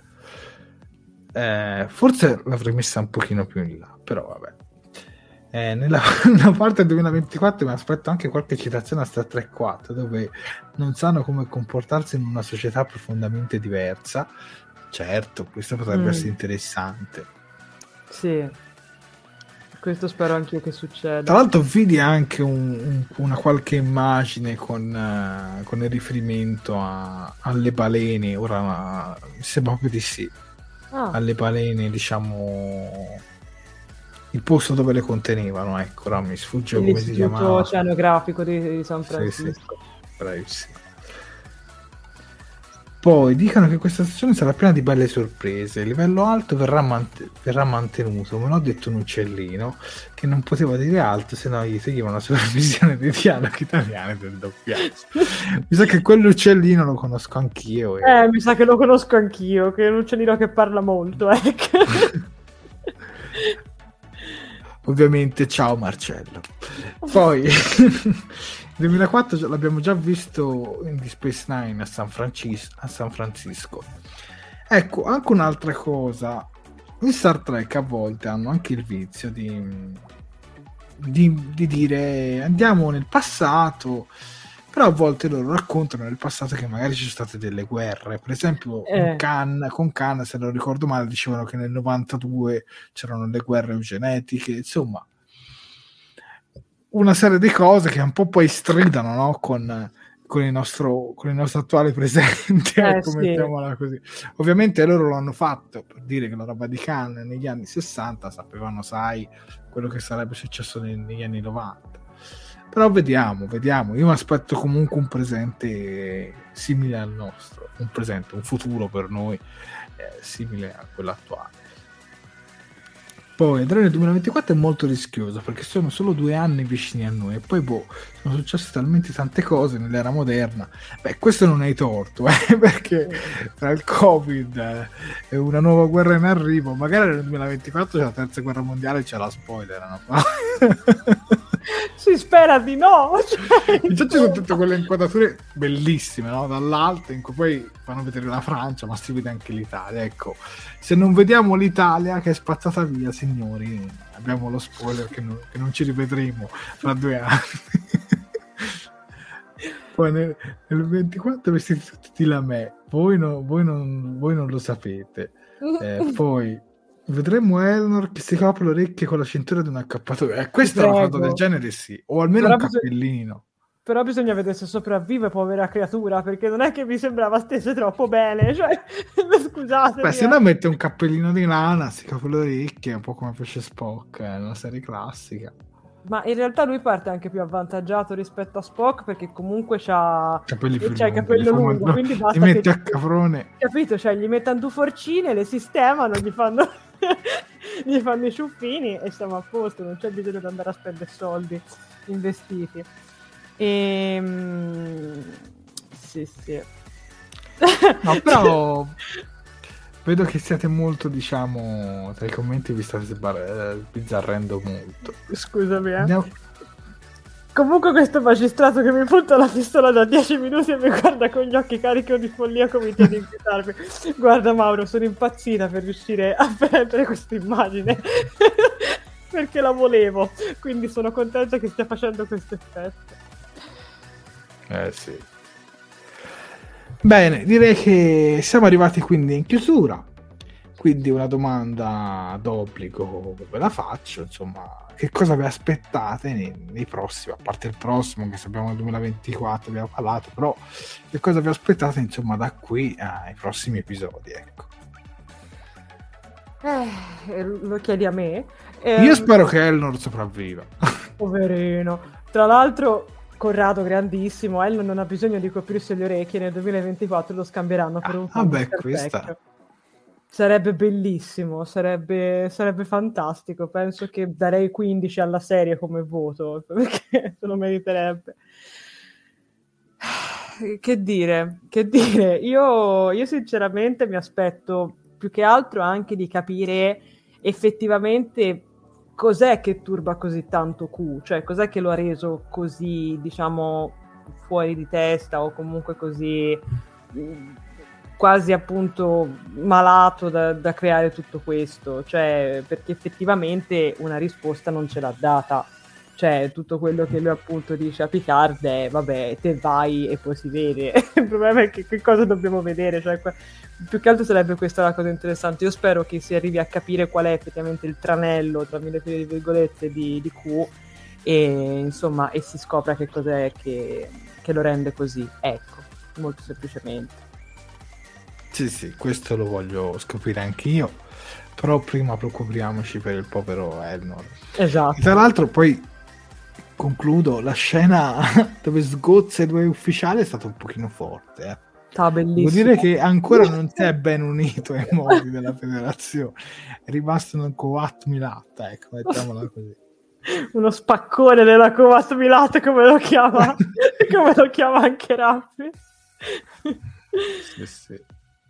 Eh, forse l'avrei messa un pochino più in là, però vabbè. Eh, nella, nella parte del duemilaventiquattro mi aspetto anche qualche citazione a Star Trek quattro, dove non sanno come comportarsi in una società profondamente diversa. Certo, questo potrebbe mm. essere interessante. Sì, questo spero anch'io che succeda. Tra l'altro vidi anche un, un, una qualche immagine con, uh, con il riferimento a, alle balene, ora mi sembra proprio di sì, ah. alle balene, diciamo il posto dove le contenevano, ecco, ora mi sfugge come si chiamava. L'Istituto Oceanografico di, di San Francisco. Sì, sì. Bravissimo. Poi dicono che questa stazione sarà piena di belle sorprese. Il livello alto verrà, mant- verrà mantenuto. Me l'ha detto un uccellino che non poteva dire altro, se no gli toglieva una supervisione dei dialoghi italiani del doppiaggio. Mi sa che quell'uccellino lo conosco anch'io. E... Eh, mi sa che lo conosco anch'io, che è un uccellino che parla molto, ecco. Ovviamente, ciao Marcello. Poi... duemilaquattro l'abbiamo già visto in Deep Space Nine a San, Francis- a San Francisco. Ecco, anche un'altra cosa, in Star Trek a volte hanno anche il vizio di, di, di dire andiamo nel passato, però a volte loro raccontano nel passato che magari ci sono state delle guerre. Per esempio eh. con Khan, con Khan, se non ricordo male, dicevano che nel novantadue c'erano le guerre eugenetiche, insomma una serie di cose che un po' poi stridano, no? con, con, il nostro, con il nostro attuale presente, eh, ecco, sì. Mettiamola così. Ovviamente loro lo hanno fatto per dire che la roba di Khan negli anni sessanta sapevano, sai, quello che sarebbe successo negli, negli anni novanta. Però vediamo, vediamo. Io mi aspetto comunque un presente simile al nostro, un presente, un futuro per noi eh, simile a quello attuale. Poi entrare nel duemilaventiquattro è molto rischioso perché sono solo due anni vicini a noi e poi boh, sono successe talmente tante cose nell'era moderna. Beh, questo non hai torto, eh, perché tra il Covid eh, e una nuova guerra in arrivo, magari nel duemilaventiquattro c'è la terza guerra mondiale, c'è la spoiler, no? Si spera di no. Cioè... Intanto sono tutte quelle inquadrature bellissime, no? Dall'alto in cui poi fanno vedere la Francia, ma si vede anche l'Italia. Ecco, se non vediamo l'Italia che è spazzata via, signori, abbiamo lo spoiler che non, che non ci rivedremo fra due anni. Poi nel, nel ventiquattro vestiti tutti di lamè, voi, no, voi, non, voi non lo sapete. Eh, poi vedremo Eleanor che si copre le orecchie con la cintura di un accappatoio. Eh, questa è una foto del genere, sì. O almeno però un cappellino. Bisog- però bisogna vedere se sopravvive, povera creatura, perché non è che mi sembrava stesse troppo bene. Cioè, scusate. Beh, se no mette un cappellino di lana, si copre le orecchie, un po' come fece Spock, è una serie classica. Ma in realtà lui parte anche più avvantaggiato rispetto a Spock, perché comunque c'ha, capelli più c'ha il capello lungo, quindi basta li mette che... a caprone. Capito? Cioè gli mettono due forcine, le sistemano, gli fanno gli fanno i ciuffini e siamo a posto, non c'è bisogno di andare a spendere soldi in vestiti. Ehm... Sì, sì. No, però vedo che siete molto, diciamo, tra i commenti vi state sbizzarrendo molto. Scusami, eh. Andiamo... Comunque questo magistrato che mi punta la pistola da dieci minuti e mi guarda con gli occhi carichi di follia comincia ad inquietarmi. Guarda Mauro, sono impazzita per riuscire a prendere questa immagine perché la volevo, quindi sono contenta che stia facendo questo effetto. Eh sì. Bene, direi che siamo arrivati quindi in chiusura, quindi una domanda d'obbligo ve la faccio, insomma, che cosa vi aspettate nei, nei prossimi, a parte il prossimo che sappiamo nel duemilaventiquattro abbiamo parlato, però che cosa vi aspettate insomma da qui ai prossimi episodi, ecco. Eh, lo chiedi a me? Eh, Io spero che Elnor sopravviva. Poverino, tra l'altro Corrado grandissimo, Elnor non ha bisogno di coprirsi le orecchie, nel duemilaventiquattro lo scambieranno per un ah, vabbè, questa sarebbe bellissimo, sarebbe, sarebbe fantastico, penso che darei quindici alla serie come voto perché se lo meriterebbe. Che dire, che dire, io, io sinceramente mi aspetto più che altro anche di capire effettivamente cos'è che turba così tanto Q, cioè cos'è che lo ha reso così, diciamo, fuori di testa o comunque così quasi appunto malato da, da creare tutto questo, cioè perché effettivamente una risposta non ce l'ha data, cioè tutto quello che lui appunto dice a Picard è vabbè te vai e poi si vede. Il problema è che, che cosa dobbiamo vedere, cioè più che altro sarebbe questa la cosa interessante. Io spero che si arrivi a capire qual è effettivamente il tranello tra mille virgolette di, di Q e insomma e si scopra che cos'è che, che lo rende così, ecco, molto semplicemente. Sì, sì, questo lo voglio scoprire anch'io, però prima preoccupiamoci per il povero Elnor. Esatto. E tra l'altro poi concludo, la scena dove sgozza i due ufficiali è stata un pochino forte, eh. Sta bellissimo. Vuol dire che ancora non si è ben unito ai modi della federazione, è rimasto un Kovat Milatta, ecco, mettiamola così. Uno spaccone della Kovat Milatta, come lo chiama come lo chiama anche Raffi. Sì, sì.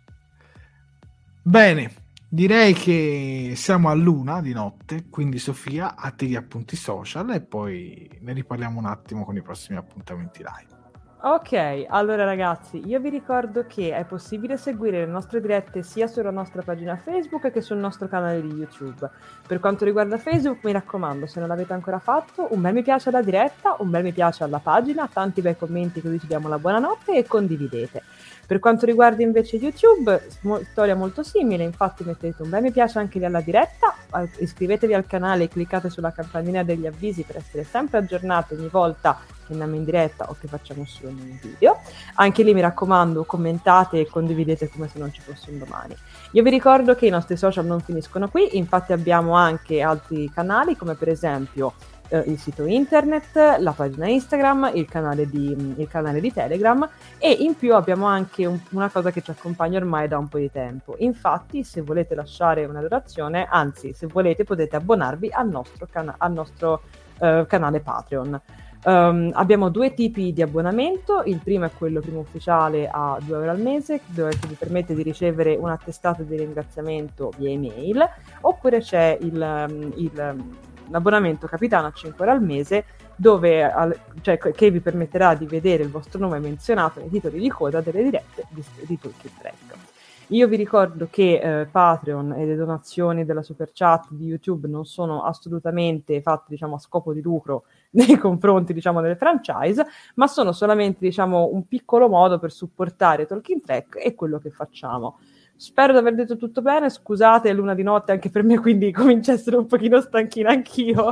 Bene, direi che siamo all'una di notte, quindi Sofia, a te gli appunti social e poi ne riparliamo un attimo con i prossimi appuntamenti live. Ok, allora ragazzi, io vi ricordo che è possibile seguire le nostre dirette sia sulla nostra pagina Facebook che sul nostro canale di YouTube. Per quanto riguarda Facebook, mi raccomando, se non l'avete ancora fatto, un bel mi piace alla diretta, un bel mi piace alla pagina, tanti bei commenti così ci diamo la buonanotte e condividete. Per quanto riguarda invece YouTube, storia molto simile, infatti mettete un bel mi piace anche lì alla diretta, iscrivetevi al canale e cliccate sulla campanellina degli avvisi per essere sempre aggiornati ogni volta che andiamo in diretta o che facciamo solo un video. Anche lì mi raccomando, commentate e condividete come se non ci fosse un domani. Io vi ricordo che i nostri social non finiscono qui, infatti abbiamo anche altri canali come per esempio Uh, il sito internet, la pagina Instagram, il canale di, il canale di Telegram e in più abbiamo anche un, una cosa che ci accompagna ormai da un po' di tempo. Infatti, se volete lasciare una donazione, anzi, se volete potete abbonarvi al nostro, cana- al nostro uh, canale Patreon. Um, abbiamo due tipi di abbonamento, il primo è quello primo ufficiale a due euro al mese dove vi permette di ricevere un attestato di ringraziamento via email, oppure c'è il, il l'abbonamento capitano a cinque euro al mese dove, al, cioè, che vi permetterà di vedere il vostro nome menzionato nei titoli di coda delle dirette di, di Talking Track. Io vi ricordo che eh, Patreon e le donazioni della Super Chat di YouTube non sono assolutamente fatte, diciamo, a scopo di lucro nei confronti, diciamo, delle franchise, ma sono solamente, diciamo, un piccolo modo per supportare Talking Track e quello che facciamo. Spero di aver detto tutto bene, scusate, è l'una di notte anche per me, quindi comincio a essere un pochino stanchina anch'io.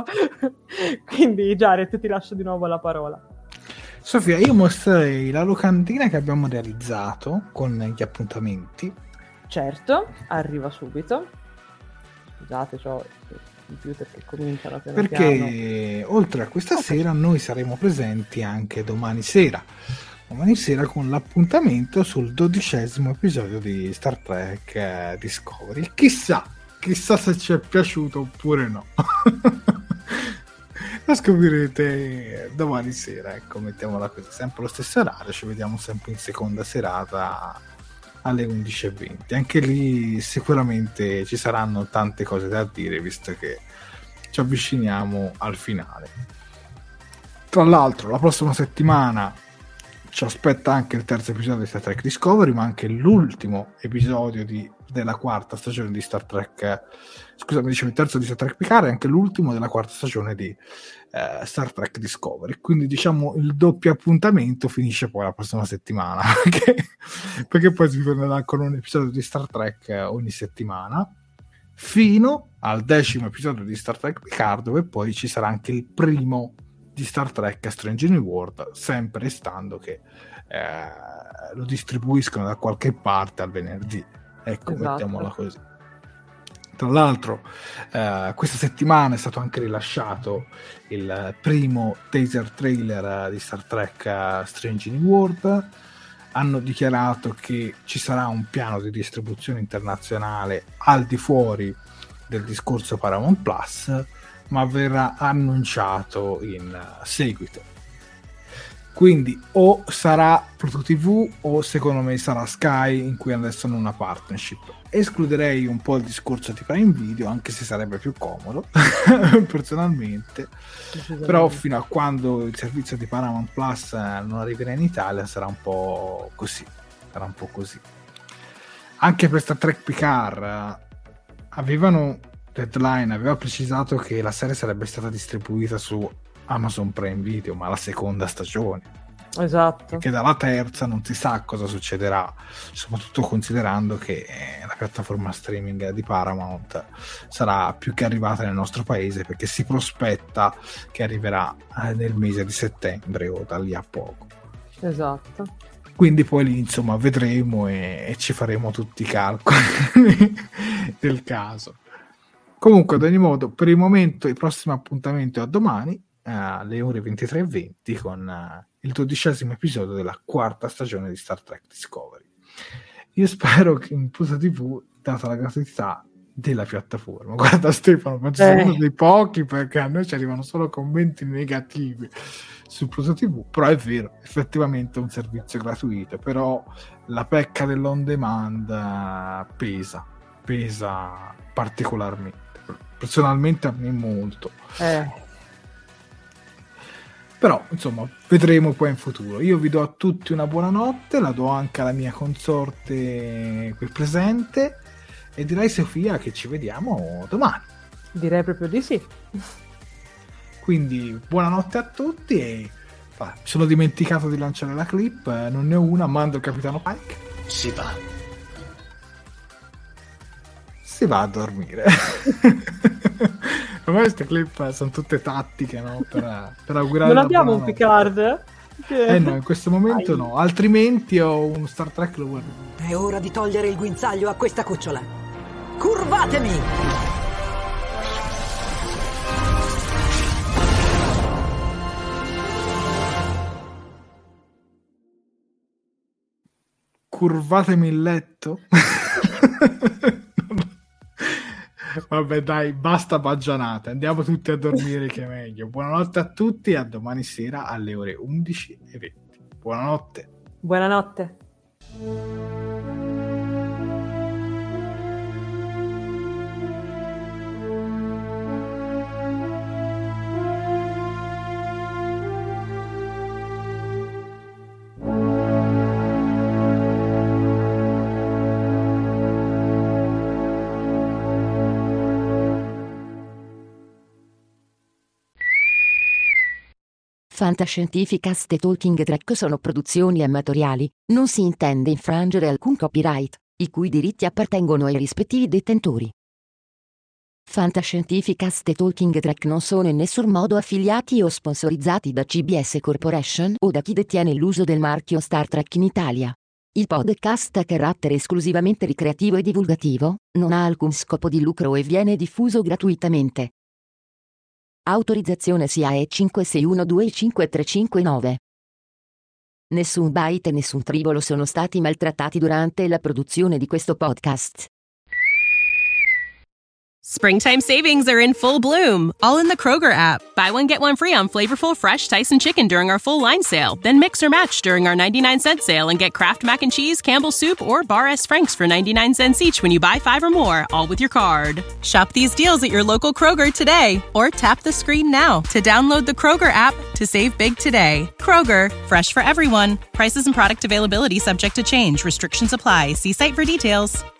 Quindi Jared, ti lascio di nuovo la parola. Sofia, io mostrerei la locandina che abbiamo realizzato con gli appuntamenti. Certo, arriva subito. Scusate, c'ho il computer che cominciano piano perché piano. Oltre a questa okay. sera noi saremo presenti anche domani sera. Domani sera con l'appuntamento sul dodicesimo episodio di Star Trek eh, Discovery. Chissà, chissà se ci è piaciuto oppure no. Lo scoprirete domani sera, ecco, mettiamola così. Sempre lo stesso orario, ci vediamo sempre in seconda serata alle undici e venti. Anche lì sicuramente ci saranno tante cose da dire, visto che ci avviciniamo al finale. Tra l'altro, la prossima settimana ci aspetta anche il terzo episodio di Star Trek Discovery, ma anche l'ultimo episodio di, della quarta stagione di Star Trek, scusami, dicevo il terzo di Star Trek Picard e anche l'ultimo della quarta stagione di eh, Star Trek Discovery. Quindi diciamo il doppio appuntamento finisce poi la prossima settimana, perché, perché poi si tornerà con un episodio di Star Trek ogni settimana, fino al decimo episodio di Star Trek Picard, dove poi ci sarà anche il primo di Star Trek Strange New World, sempre restando che eh, lo distribuiscono da qualche parte al venerdì, ecco, esatto. Mettiamola così. Tra l'altro eh, questa settimana è stato anche rilasciato il primo teaser trailer di Star Trek Strange New World. Hanno dichiarato che ci sarà un piano di distribuzione internazionale al di fuori del discorso Paramount Plus, ma verrà annunciato in seguito. Quindi o sarà Pluto tivù o secondo me sarà Sky, in cui adesso hanno una partnership. Escluderei un po' il discorso di Prime Video, anche se sarebbe più comodo personalmente, però fino a quando il servizio di Paramount Plus non arriverà in Italia sarà un po' così, sarà un po' così. Anche per Star Trek Picard avevano Deadline aveva precisato che la serie sarebbe stata distribuita su Amazon Prime Video, ma la seconda stagione. Esatto. Che dalla terza non si sa cosa succederà, soprattutto considerando che la piattaforma streaming di Paramount sarà più che arrivata nel nostro paese, perché si prospetta che arriverà nel mese di settembre o da lì a poco. Esatto. Quindi poi lì insomma vedremo e, e ci faremo tutti i calcoli del caso. Comunque ad ogni modo, per il momento il prossimo appuntamento è a domani alle ore ventitré e venti con uh, il dodicesimo episodio della quarta stagione di Star Trek Discovery. Io spero che in Pluto tivù, data la gratuità della piattaforma, guarda Stefano, ma ci sono uno dei pochi, perché a noi ci arrivano solo commenti negativi su Pluto tivù, però è vero, effettivamente è un servizio gratuito, però la pecca dell'on demand uh, pesa, pesa particolarmente, personalmente a me molto. Eh. Però insomma vedremo poi in futuro. Io vi do a tutti una buonanotte, la do anche alla mia consorte qui presente e direi Sofia che ci vediamo domani. Direi proprio di sì. Quindi buonanotte a tutti e ah, mi sono dimenticato di lanciare la clip, eh, non ne ho una, mando il capitano Pike. Si va. Si va a dormire. Ma queste clip sono tutte tattiche, no? Per, per augurare. Non abbiamo un Picard? Eh no, in questo momento Ai. no, altrimenti ho un Star Trek lo guardo. È ora di togliere il guinzaglio a questa cucciola. Curvatemi! Curvatemi il letto? Vabbè dai, basta baggianate, andiamo tutti a dormire che è meglio. Buonanotte a tutti e a domani sera alle ore undici e venti. Buonanotte. Buonanotte. Fantascientificast e Talking Trek sono produzioni amatoriali, non si intende infrangere alcun copyright, i cui diritti appartengono ai rispettivi detentori. Fantascientificast e Talking Trek non sono in nessun modo affiliati o sponsorizzati da C B S Corporation o da chi detiene l'uso del marchio Star Trek in Italia. Il podcast ha carattere esclusivamente ricreativo e divulgativo, non ha alcun scopo di lucro e viene diffuso gratuitamente. Autorizzazione S I A E cinque sei uno due cinque tre cinque nove. Nessun byte e nessun tribolo sono stati maltrattati durante la produzione di questo podcast. Springtime savings are in full bloom, all in the Kroger app. Buy one, get one free on flavorful, fresh Tyson chicken during our full line sale. Then mix or match during our ninety-nine cent sale and get Kraft Mac and Cheese, Campbell's Soup, or Bar S. Frank's for ninety-nine cents each when you buy five or more, all with your card. Shop these deals at your local Kroger today, or tap the screen now to download the Kroger app to save big today. Kroger, fresh for everyone. Prices and product availability subject to change. Restrictions apply. See site for details.